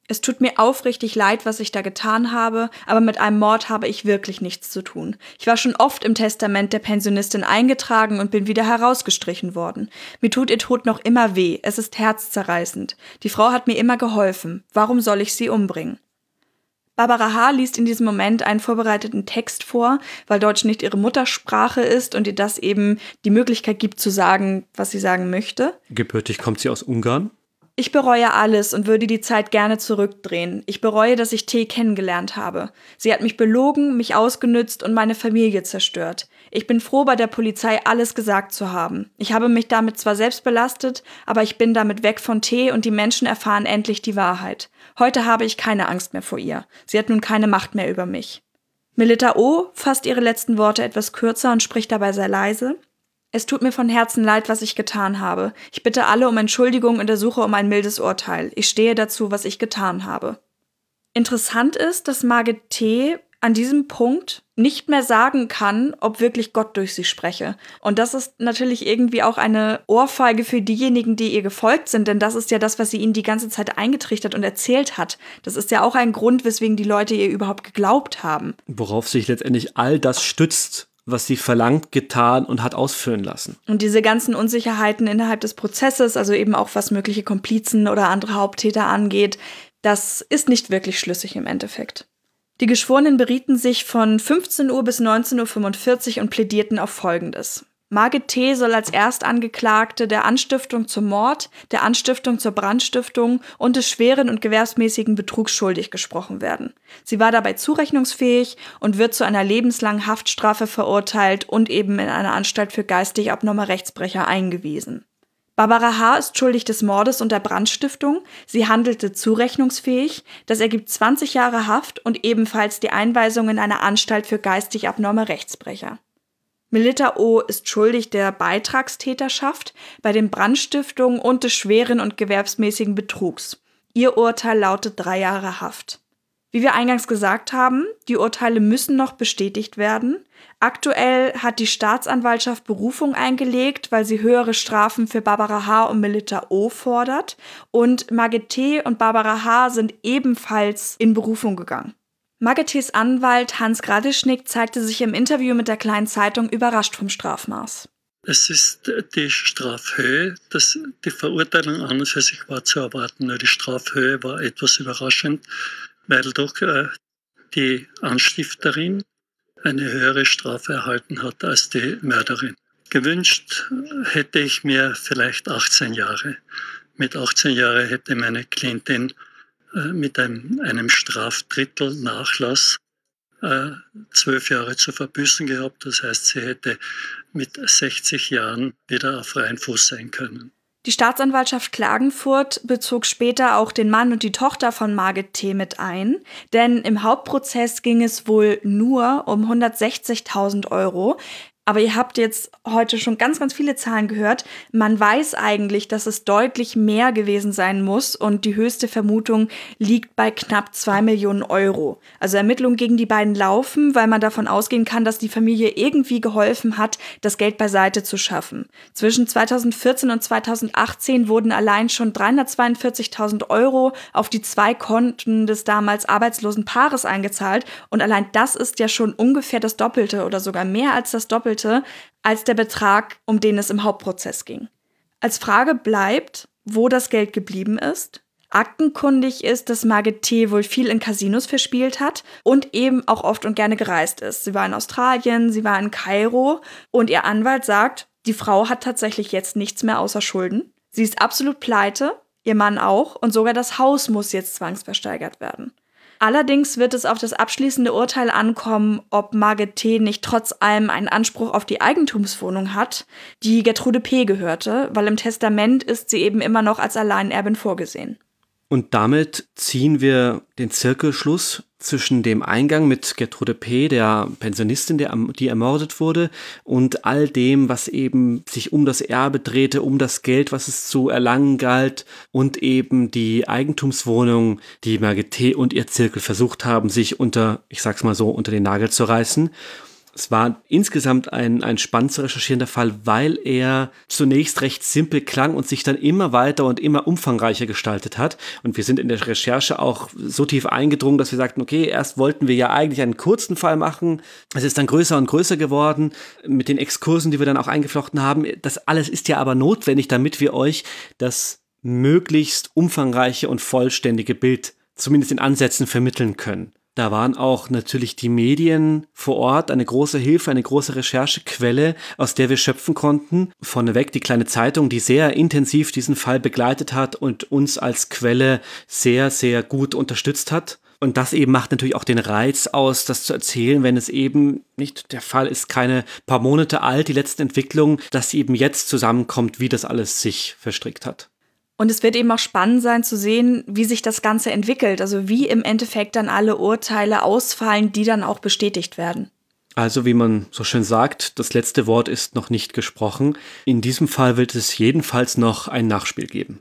Es tut mir aufrichtig leid, was ich da getan habe, aber mit einem Mord habe ich wirklich nichts zu tun. Ich war schon oft im Testament der Pensionistin eingetragen und bin wieder herausgestrichen worden. Mir tut ihr Tod noch immer weh, es ist herzzerreißend. Die Frau hat mir immer geholfen. Warum soll ich sie umbringen? Barbara H. liest in diesem Moment einen vorbereiteten Text vor, weil Deutsch nicht ihre Muttersprache ist und ihr das eben die Möglichkeit gibt zu sagen, was sie sagen möchte. Gebürtig kommt sie aus Ungarn. Ich bereue alles und würde die Zeit gerne zurückdrehen. Ich bereue, dass ich T. kennengelernt habe. Sie hat mich belogen, mich ausgenützt und meine Familie zerstört. Ich bin froh, bei der Polizei alles gesagt zu haben. Ich habe mich damit zwar selbst belastet, aber ich bin damit weg von T. und die Menschen erfahren endlich die Wahrheit. Heute habe ich keine Angst mehr vor ihr. Sie hat nun keine Macht mehr über mich. Melita O. fasst ihre letzten Worte etwas kürzer und spricht dabei sehr leise. Es tut mir von Herzen leid, was ich getan habe. Ich bitte alle um Entschuldigung und ersuche um ein mildes Urteil. Ich stehe dazu, was ich getan habe. Interessant ist, dass Margit T. an diesem Punkt nicht mehr sagen kann, ob wirklich Gott durch sie spreche. Und das ist natürlich irgendwie auch eine Ohrfeige für diejenigen, die ihr gefolgt sind, denn das ist ja das, was sie ihnen die ganze Zeit eingetrichtert und erzählt hat. Das ist ja auch ein Grund, weswegen die Leute ihr überhaupt geglaubt haben. Worauf sich letztendlich all das stützt, was sie verlangt, getan und hat ausführen lassen. Und diese ganzen Unsicherheiten innerhalb des Prozesses, also eben auch was mögliche Komplizen oder andere Haupttäter angeht, das ist nicht wirklich schlüssig im Endeffekt. Die Geschworenen berieten sich von 15 Uhr bis 19:45 Uhr und plädierten auf Folgendes. Margit T. soll als Erstangeklagte der Anstiftung zum Mord, der Anstiftung zur Brandstiftung und des schweren und gewerbsmäßigen Betrugs schuldig gesprochen werden. Sie war dabei zurechnungsfähig und wird zu einer lebenslangen Haftstrafe verurteilt und eben in eine Anstalt für geistig abnorme Rechtsbrecher eingewiesen. Barbara H. ist schuldig des Mordes und der Brandstiftung. Sie handelte zurechnungsfähig. Das ergibt 20 Jahre Haft und ebenfalls die Einweisung in eine Anstalt für geistig abnorme Rechtsbrecher. Melita O. ist schuldig der Beitragstäterschaft bei den Brandstiftungen und des schweren und gewerbsmäßigen Betrugs. Ihr Urteil lautet 3 Jahre Haft. Wie wir eingangs gesagt haben, die Urteile müssen noch bestätigt werden. Aktuell hat die Staatsanwaltschaft Berufung eingelegt, weil sie höhere Strafen für Barbara H. und Melita O. fordert. Und Margit T. und Barbara H. sind ebenfalls in Berufung gegangen. Margit T.'s Anwalt Hans Gradischnik zeigte sich im Interview mit der Kleinen Zeitung überrascht vom Strafmaß. Es ist die Strafhöhe, die Verurteilung an und für sich war zu erwarten, nur die Strafhöhe war etwas überraschend, weil doch die Anstifterin eine höhere Strafe erhalten hat als die Mörderin. Gewünscht hätte ich mir vielleicht 18 Jahre. Mit 18 Jahren hätte meine Klientin mit einem Strafdrittel-Nachlass 12 Jahre zu verbüßen gehabt. Das heißt, sie hätte mit 60 Jahren wieder auf freien Fuß sein können. Die Staatsanwaltschaft Klagenfurt bezog später auch den Mann und die Tochter von Margit T. mit ein, denn im Hauptprozess ging es wohl nur um 160.000 Euro. Aber ihr habt jetzt heute schon ganz, ganz viele Zahlen gehört. Man weiß eigentlich, dass es deutlich mehr gewesen sein muss und die höchste Vermutung liegt bei knapp 2 Millionen Euro. Also Ermittlungen gegen die beiden laufen, weil man davon ausgehen kann, dass die Familie irgendwie geholfen hat, das Geld beiseite zu schaffen. Zwischen 2014 und 2018 wurden allein schon 342.000 Euro auf die 2 Konten des damals arbeitslosen Paares eingezahlt. Und allein das ist ja schon ungefähr das Doppelte oder sogar mehr als das Doppelte als der Betrag, um den es im Hauptprozess ging. Als Frage bleibt, wo das Geld geblieben ist. Aktenkundig ist, dass Margit T. wohl viel in Casinos verspielt hat und eben auch oft und gerne gereist ist. Sie war in Australien, sie war in Kairo und ihr Anwalt sagt, die Frau hat tatsächlich jetzt nichts mehr außer Schulden. Sie ist absolut pleite, ihr Mann auch und sogar das Haus muss jetzt zwangsversteigert werden. Allerdings wird es auf das abschließende Urteil ankommen, ob Margit T. nicht trotz allem einen Anspruch auf die Eigentumswohnung hat, die Gertrude P. gehörte, weil im Testament ist sie eben immer noch als Alleinerbin vorgesehen. Und damit ziehen wir den Zirkelschluss zwischen dem Eingang mit Gertrude P., der Pensionistin, die ermordet wurde, und all dem, was eben sich um das Erbe drehte, um das Geld, was es zu erlangen galt, und eben die Eigentumswohnung, die Margit T. und ihr Zirkel versucht haben, sich unter den Nagel zu reißen. Es war insgesamt ein spannend zu recherchierender Fall, weil er zunächst recht simpel klang und sich dann immer weiter und immer umfangreicher gestaltet hat. Und wir sind in der Recherche auch so tief eingedrungen, dass wir sagten, okay, erst wollten wir ja eigentlich einen kurzen Fall machen. Es ist dann größer und größer geworden mit den Exkursen, die wir dann auch eingeflochten haben. Das alles ist ja aber notwendig, damit wir euch das möglichst umfangreiche und vollständige Bild zumindest in Ansätzen vermitteln können. Da waren auch natürlich die Medien vor Ort eine große Hilfe, eine große Recherchequelle, aus der wir schöpfen konnten. Vorneweg die kleine Zeitung, die sehr intensiv diesen Fall begleitet hat und uns als Quelle sehr, sehr gut unterstützt hat. Und das eben macht natürlich auch den Reiz aus, das zu erzählen, wenn es eben nicht, der Fall ist keine paar Monate alt, die letzten Entwicklungen, dass sie eben jetzt zusammenkommt, wie das alles sich verstrickt hat. Und es wird eben auch spannend sein zu sehen, wie sich das Ganze entwickelt, also wie im Endeffekt dann alle Urteile ausfallen, die dann auch bestätigt werden. Also wie man so schön sagt, das letzte Wort ist noch nicht gesprochen. In diesem Fall wird es jedenfalls noch ein Nachspiel geben.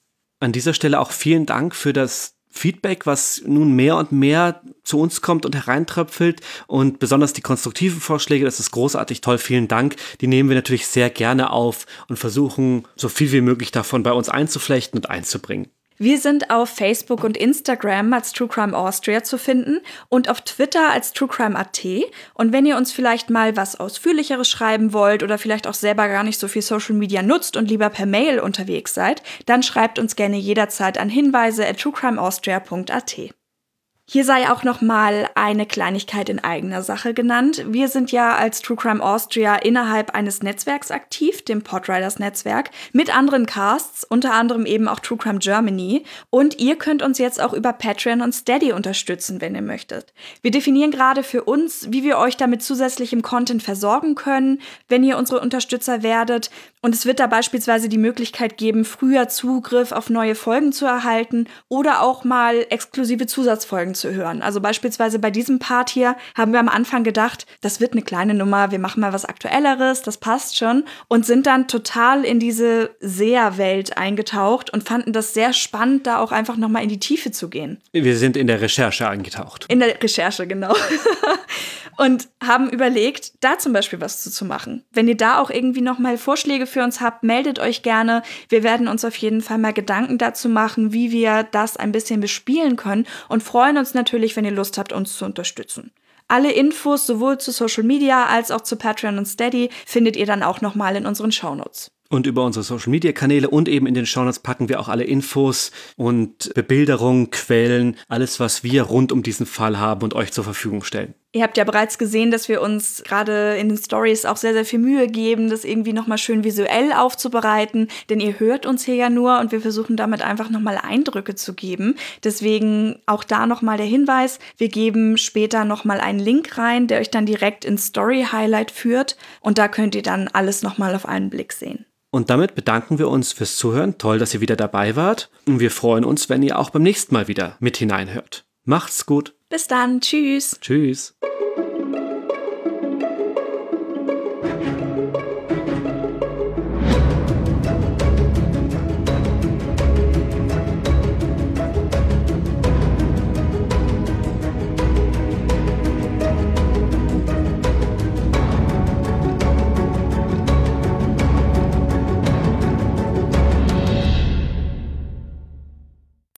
An dieser Stelle auch vielen Dank für das Feedback, was nun mehr und mehr zu uns kommt und hereintröpfelt und besonders die konstruktiven Vorschläge, das ist großartig toll, vielen Dank. Die nehmen wir natürlich sehr gerne auf und versuchen, so viel wie möglich davon bei uns einzuflechten und einzubringen. Wir sind auf Facebook und Instagram als True Crime Austria zu finden und auf Twitter als TrueCrime.at. Und wenn ihr uns vielleicht mal was Ausführlicheres schreiben wollt oder vielleicht auch selber gar nicht so viel Social Media nutzt und lieber per Mail unterwegs seid, dann schreibt uns gerne jederzeit an hinweise@truecrimeaustria.at. Hier sei auch noch mal eine Kleinigkeit in eigener Sache genannt. Wir sind ja als True Crime Austria innerhalb eines Netzwerks aktiv, dem Podriders Netzwerk, mit anderen Casts, unter anderem eben auch True Crime Germany. Und ihr könnt uns jetzt auch über Patreon und Steady unterstützen, wenn ihr möchtet. Wir definieren gerade für uns, wie wir euch damit zusätzlichem Content versorgen können, wenn ihr unsere Unterstützer werdet. Und es wird da beispielsweise die Möglichkeit geben, früher Zugriff auf neue Folgen zu erhalten oder auch mal exklusive Zusatzfolgen zu hören. Also beispielsweise bei diesem Part hier haben wir am Anfang gedacht, das wird eine kleine Nummer, wir machen mal was Aktuelleres, das passt schon und sind dann total in diese Seherwelt eingetaucht und fanden das sehr spannend, da auch einfach nochmal in die Tiefe zu gehen. Wir sind in der Recherche eingetaucht. In der Recherche, genau. Und haben überlegt, da zum Beispiel was zu machen. Wenn ihr da auch irgendwie nochmal Vorschläge für uns habt, meldet euch gerne. Wir werden uns auf jeden Fall mal Gedanken dazu machen, wie wir das ein bisschen bespielen können und freuen uns natürlich, wenn ihr Lust habt, uns zu unterstützen. Alle Infos sowohl zu Social Media als auch zu Patreon und Steady findet ihr dann auch nochmal in unseren Shownotes. Und über unsere Social-Media-Kanäle und eben in den Shownotes packen wir auch alle Infos und Bebilderungen, Quellen, alles, was wir rund um diesen Fall haben und euch zur Verfügung stellen. Ihr habt ja bereits gesehen, dass wir uns gerade in den Stories auch sehr, sehr viel Mühe geben, das irgendwie nochmal schön visuell aufzubereiten, denn ihr hört uns hier ja nur und wir versuchen damit einfach nochmal Eindrücke zu geben. Deswegen auch da nochmal der Hinweis, wir geben später nochmal einen Link rein, der euch dann direkt ins Story-Highlight führt und da könnt ihr dann alles nochmal auf einen Blick sehen. Und damit bedanken wir uns fürs Zuhören. Toll, dass ihr wieder dabei wart. Und wir freuen uns, wenn ihr auch beim nächsten Mal wieder mit hineinhört. Macht's gut. Bis dann. Tschüss. Tschüss.